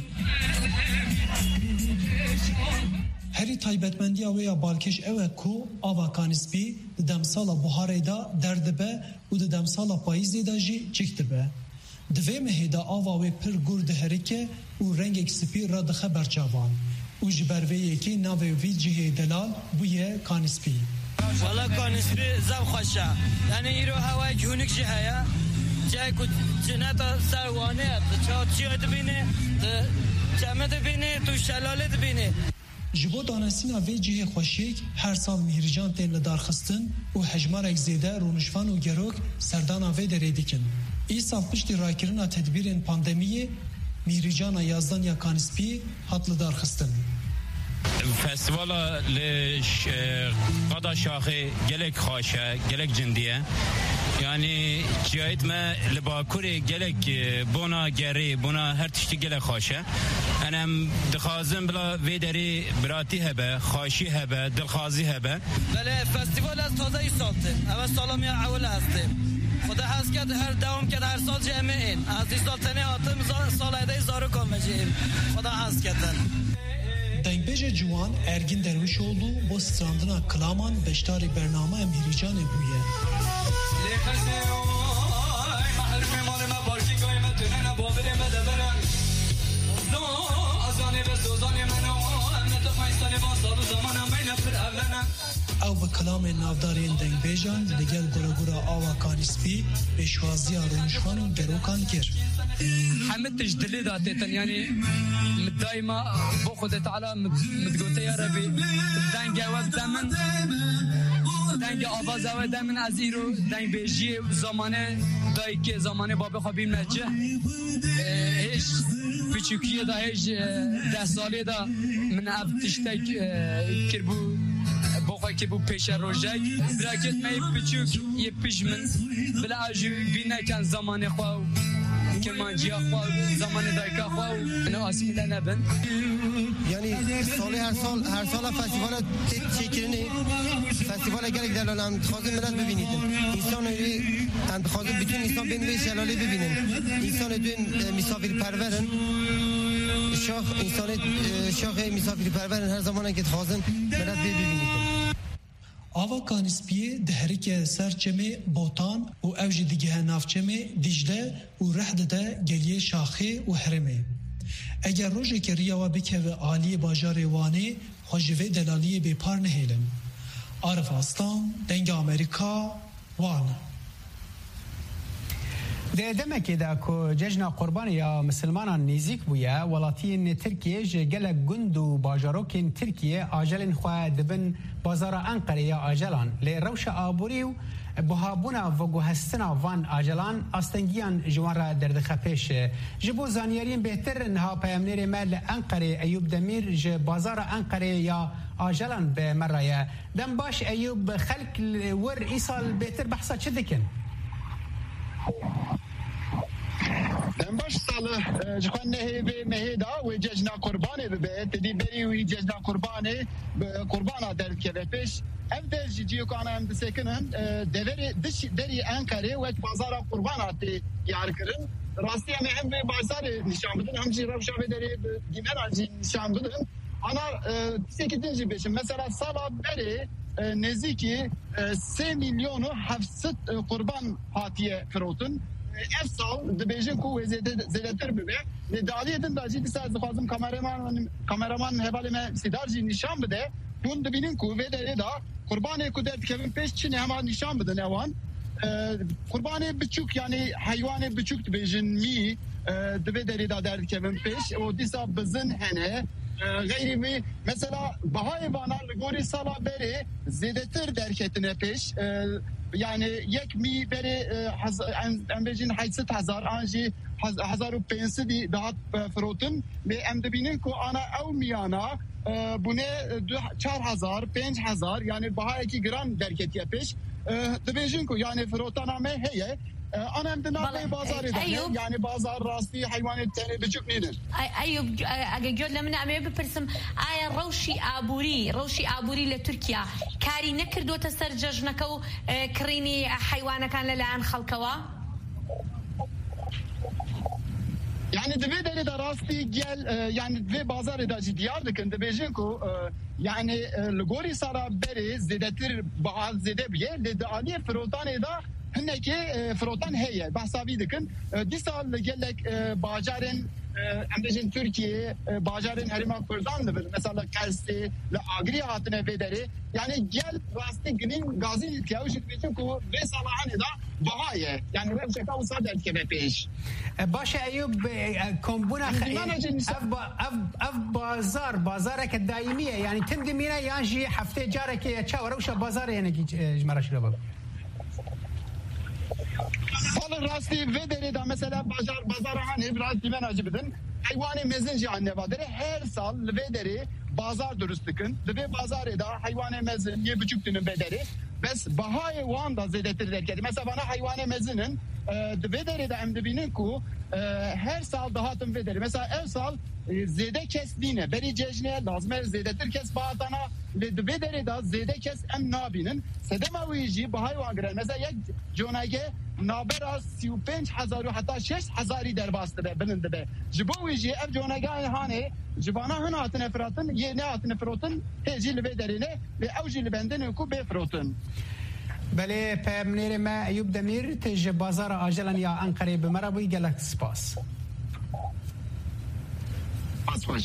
هری تایبەتمەندیە وەیە بالکێش ئەوە کو ئاوا کانیسپی di demsala buharê da derdibe û di demsala payîzê da jî çîk dibe. Di vê mehê de ava wê pir gur diherike û rengek spî ra dixe berçavan û ji ber vê yekê navê vî cihê delal bûye kanispî. Valla kanispî zev xweş e. Yani îro hewayek hûnik jî heye. Cihê ku cineta ser wanê ye. Di çiyê dibînê, di çeme dibînê, tu şelalê dibînê. Ji bo danasîna vê cihê xweşik her sal mihrican tên li darxistin û hejmarek zêde rûnişvan û gerok serdana vê derê dikin. Îsal piştî rakirina tedbîrên pandemiyê mihricana yazdaniya kanispiyê hat li darxistin. Festivala li qada şaxê gelek xweş e, gelek cindî ye. Yani cihayet me li bakurê gelek bona gerê bona her tiştî gelek xweş e. Em dixwazim bila vê derê biratî hebe, xweşî hebe, dilxwazî hebe. Belê festival ez taze îsal tê. Ev salamiya ewil hestê. Xuda hez ked her dewam ked her sal jî em ê ên. Ez îsal tenê hatim salêdeyê zarokan me jî ên. Xuda hez kedin. Dengbêje ciwan Ergin Dervişoğlu bo strandina Klaman beşdarê bername em hîricanê bûye. Ew bi kilamên navdarên dengbêjan li gel guragura ava kanispî pêşwaziya rûnişvan û gerokan kir. حمد تجدلي داتيتن يعني دايما بأخذ تعالى متقوتي يا ربي دنجا وزمن دنجا آواز ودمن از ایرو دنگ بیجی زمانه دایی که زمانه بابا خبیم نجه هیچ پیچوکیه دا هیچ 10 ساله دا من افتشتک کربو بخواه که بو پیش روژک براکت می پیچوک یه پیش من بلا عجو بینه کن زمان خواه کمانجی خواه زمان دایکا خواه نه آسمیده نبن یعنی هر سال فستیوال چیکرینی فستیوال گرگ دلال هم خواهد ملت ببینید انسان هم خواهد بتون انسان بین وی شلالی ببینیم انسان دوین مسافر پرورن شاخ مسافر پرورن هر زمان که خواهد ملت ببینید Ava kanispiyê di herike ser çemê Botan û ew jî digihe navçemê Dicle û reh dide geliyê Şaxê û Herêmê. Eger rojeke riya we bikeve aliyê bajarê Wanê خوشوی دلالی به پار نهیلن عرفستان دنگ امریکا وانه ده دمکی دا کو جشن قربانی یا مسلمانان نزیک بویا ولاتین ترکیه جگل گند و باجاروکین ترکیه آجلین خواه دبن بازار انقره یا آجلان لی روش آبوری و بهابونا و گوهستنا وان آجلان آستنگیان جوان را دردخه پیش جبو زانیارین بهتر نها پیامنیر مال انقره ایوب دمیر ج بازار انقره یا آجلان به مرایه دم باش ایوب خلق ور ایسال بهتر بحثا چه دکن؟ دم باش سال جخوان نهی به مهدا و جشن قربانی به تدی بری و جشن قربانی قربانا درد که پیش ev de jiyo kana em disekinin deveri deri Ankara ve pazara qurbanat yar kirin rasti em ve bazar nişan bidin hem revşa ve deri dimer nişan bidin ana 8. beşim mesela sabah beri neziki 3 milyonu hafsat qurban hatiye firotun ev sal dibejin ku zedetir bibe daliyetin da ciddi saz lazım kameraman hevalime sidarji nişan bide bun dibinin ku ve deri da قربانی کودت که پیش چی نهمان نشان بدن اوان قربانی بچوک یعنی حیوان بچوک بیشن می دبی دری دادر که پیش و دیسا بزن هنه غیری می مثلا بهای وانان لگوری سالا بری زیدتر درکتنه پیش yani یک می بری ام بیشن 800,000 آنجی 1500 daha فرودن می ام دبینن کو آنا او میانا bune 4000 5000 yani baha 2 gram derketiye peş dibêjin ku yani firotaname heye anem de navê bazarê de yani bazar rastî haywanê tenê biçûk nînin Eyüp eger gör min em ê bipirsim aya rewşî aborî li Tirkiye karî nekirdote ser cejneke û kirînî haywanekan li layan xelkewa Yani dve deri de rasti gel yani dve bazar da diyar dikin dibêjin ku yani ligorî sara berê zêdetir baal zêde biye lê di aliyê firotanê da hinekê firotan heye behsa wî dikin dîsal li gelek bajarên em bêjin Tirkiye bajarên Herêma Kurdan dibin mesela Qelsê li Agirî hatine vê derê yani gel rastî gilîn gazî piyaw ji dibêjin ku vê salahanê da bahaye yani vê şeka wisa derkeve pêş باشه ایوب کمبونا اف بازار که دائمیه یعنی تم دمینه یانجی هفته جاره که چه وروش بازار یعنی کی جمرش لبا سال راستی و دری دا مثلا بازار هن ابراز دیمن acı bidin hayvani mezinci anne vadere her sal ve deri bazar durust dikin ve bazarı da hayvani mezin 1,5 dönüm bederi bes bahayı wanda zedetir derken mesela bana hayvani mezinin ve deri de emdibinin ku her sal daha tüm ve deri mesela ev sal zede kesdiğine beri cejne lazım zedetir kes bağdana ve deri da zede kes em nabinin sedemavici bahayı wagre mesela ya jonage nabera 35,000 hatta 6,000 derbastı be bilindi be jibovici ev jonage hani jibana hın hatine fıratın yeni hatine fıratın hecil ve derine ve evcil benden ku be fıratın بله پیامنیر ما ایوب دمیر تج بازار آجلان یا انقره بمرابوی گلک سپاس باش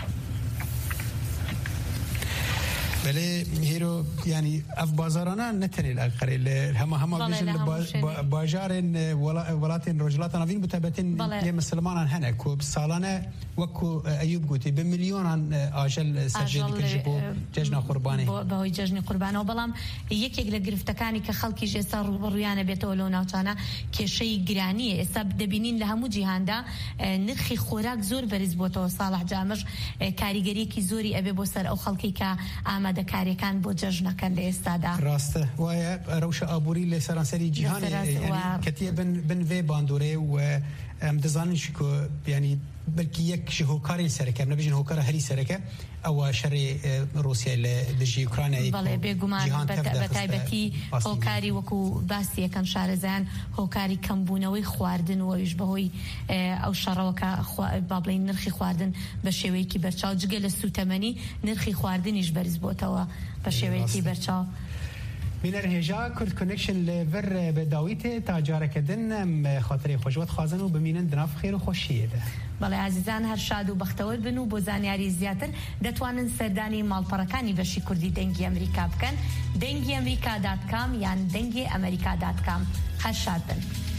بله هیرو یعنی اف بازارانا نتنی الانقره هم بیشن بازارن ولاتن رجلات نوین متابعتن لی مسلمانان هنه کو سالانه وکو ایوب گوتی به میلیونان آجل سجدی کجبو جشن قربانی به جشن قربانی و بلام یک لگرفتکانی که خلکی جسار رویانه بیتولو ناوچانه که شی گرانیه استاب دبینین لهمو جهاندا نرخی خوراک زور بریز بوتو صالح جامش کاریگری کی زوری ابي بوسر او خلکی که آماده کاری کان بو جشن کن استادا راسته و روش ابوری لسرانسری جهان یعنی کتیه بن و باندوره و دزانش کو یعنی بلکه یک هوکاری سرکه نبیجن هوکار هری سرکه او شر روسیه لجی اوکراینای بله بگومان بتایبتی هوکاری وکو باسی کن شارزان هوکاری کمبونوی خواردن و یشبهوی او شروکا بابلین نرخی خواردن به شیوهی کی برچاو جگل سوتمنی نرخی خواردنیش بریز بوتوا به شیوهی کی برچاو بینر هجا کرد کنکشن لور بداویت تا جارکدن خاطر خوشوت خازن و بمینن دناف خیر و خوشیه ده. بەڵێ عزیزان هەر شاد و بەختەوە بن و بۆ زانیاری زیاتر دەتوانن سەردانی ماڵپەڕەکانی بەشی کوردی دەنگی ئەمریکا بکەن دەنگی ئەمریکا.com یان دەنگی ئەمریکا.com هەر شاد بن.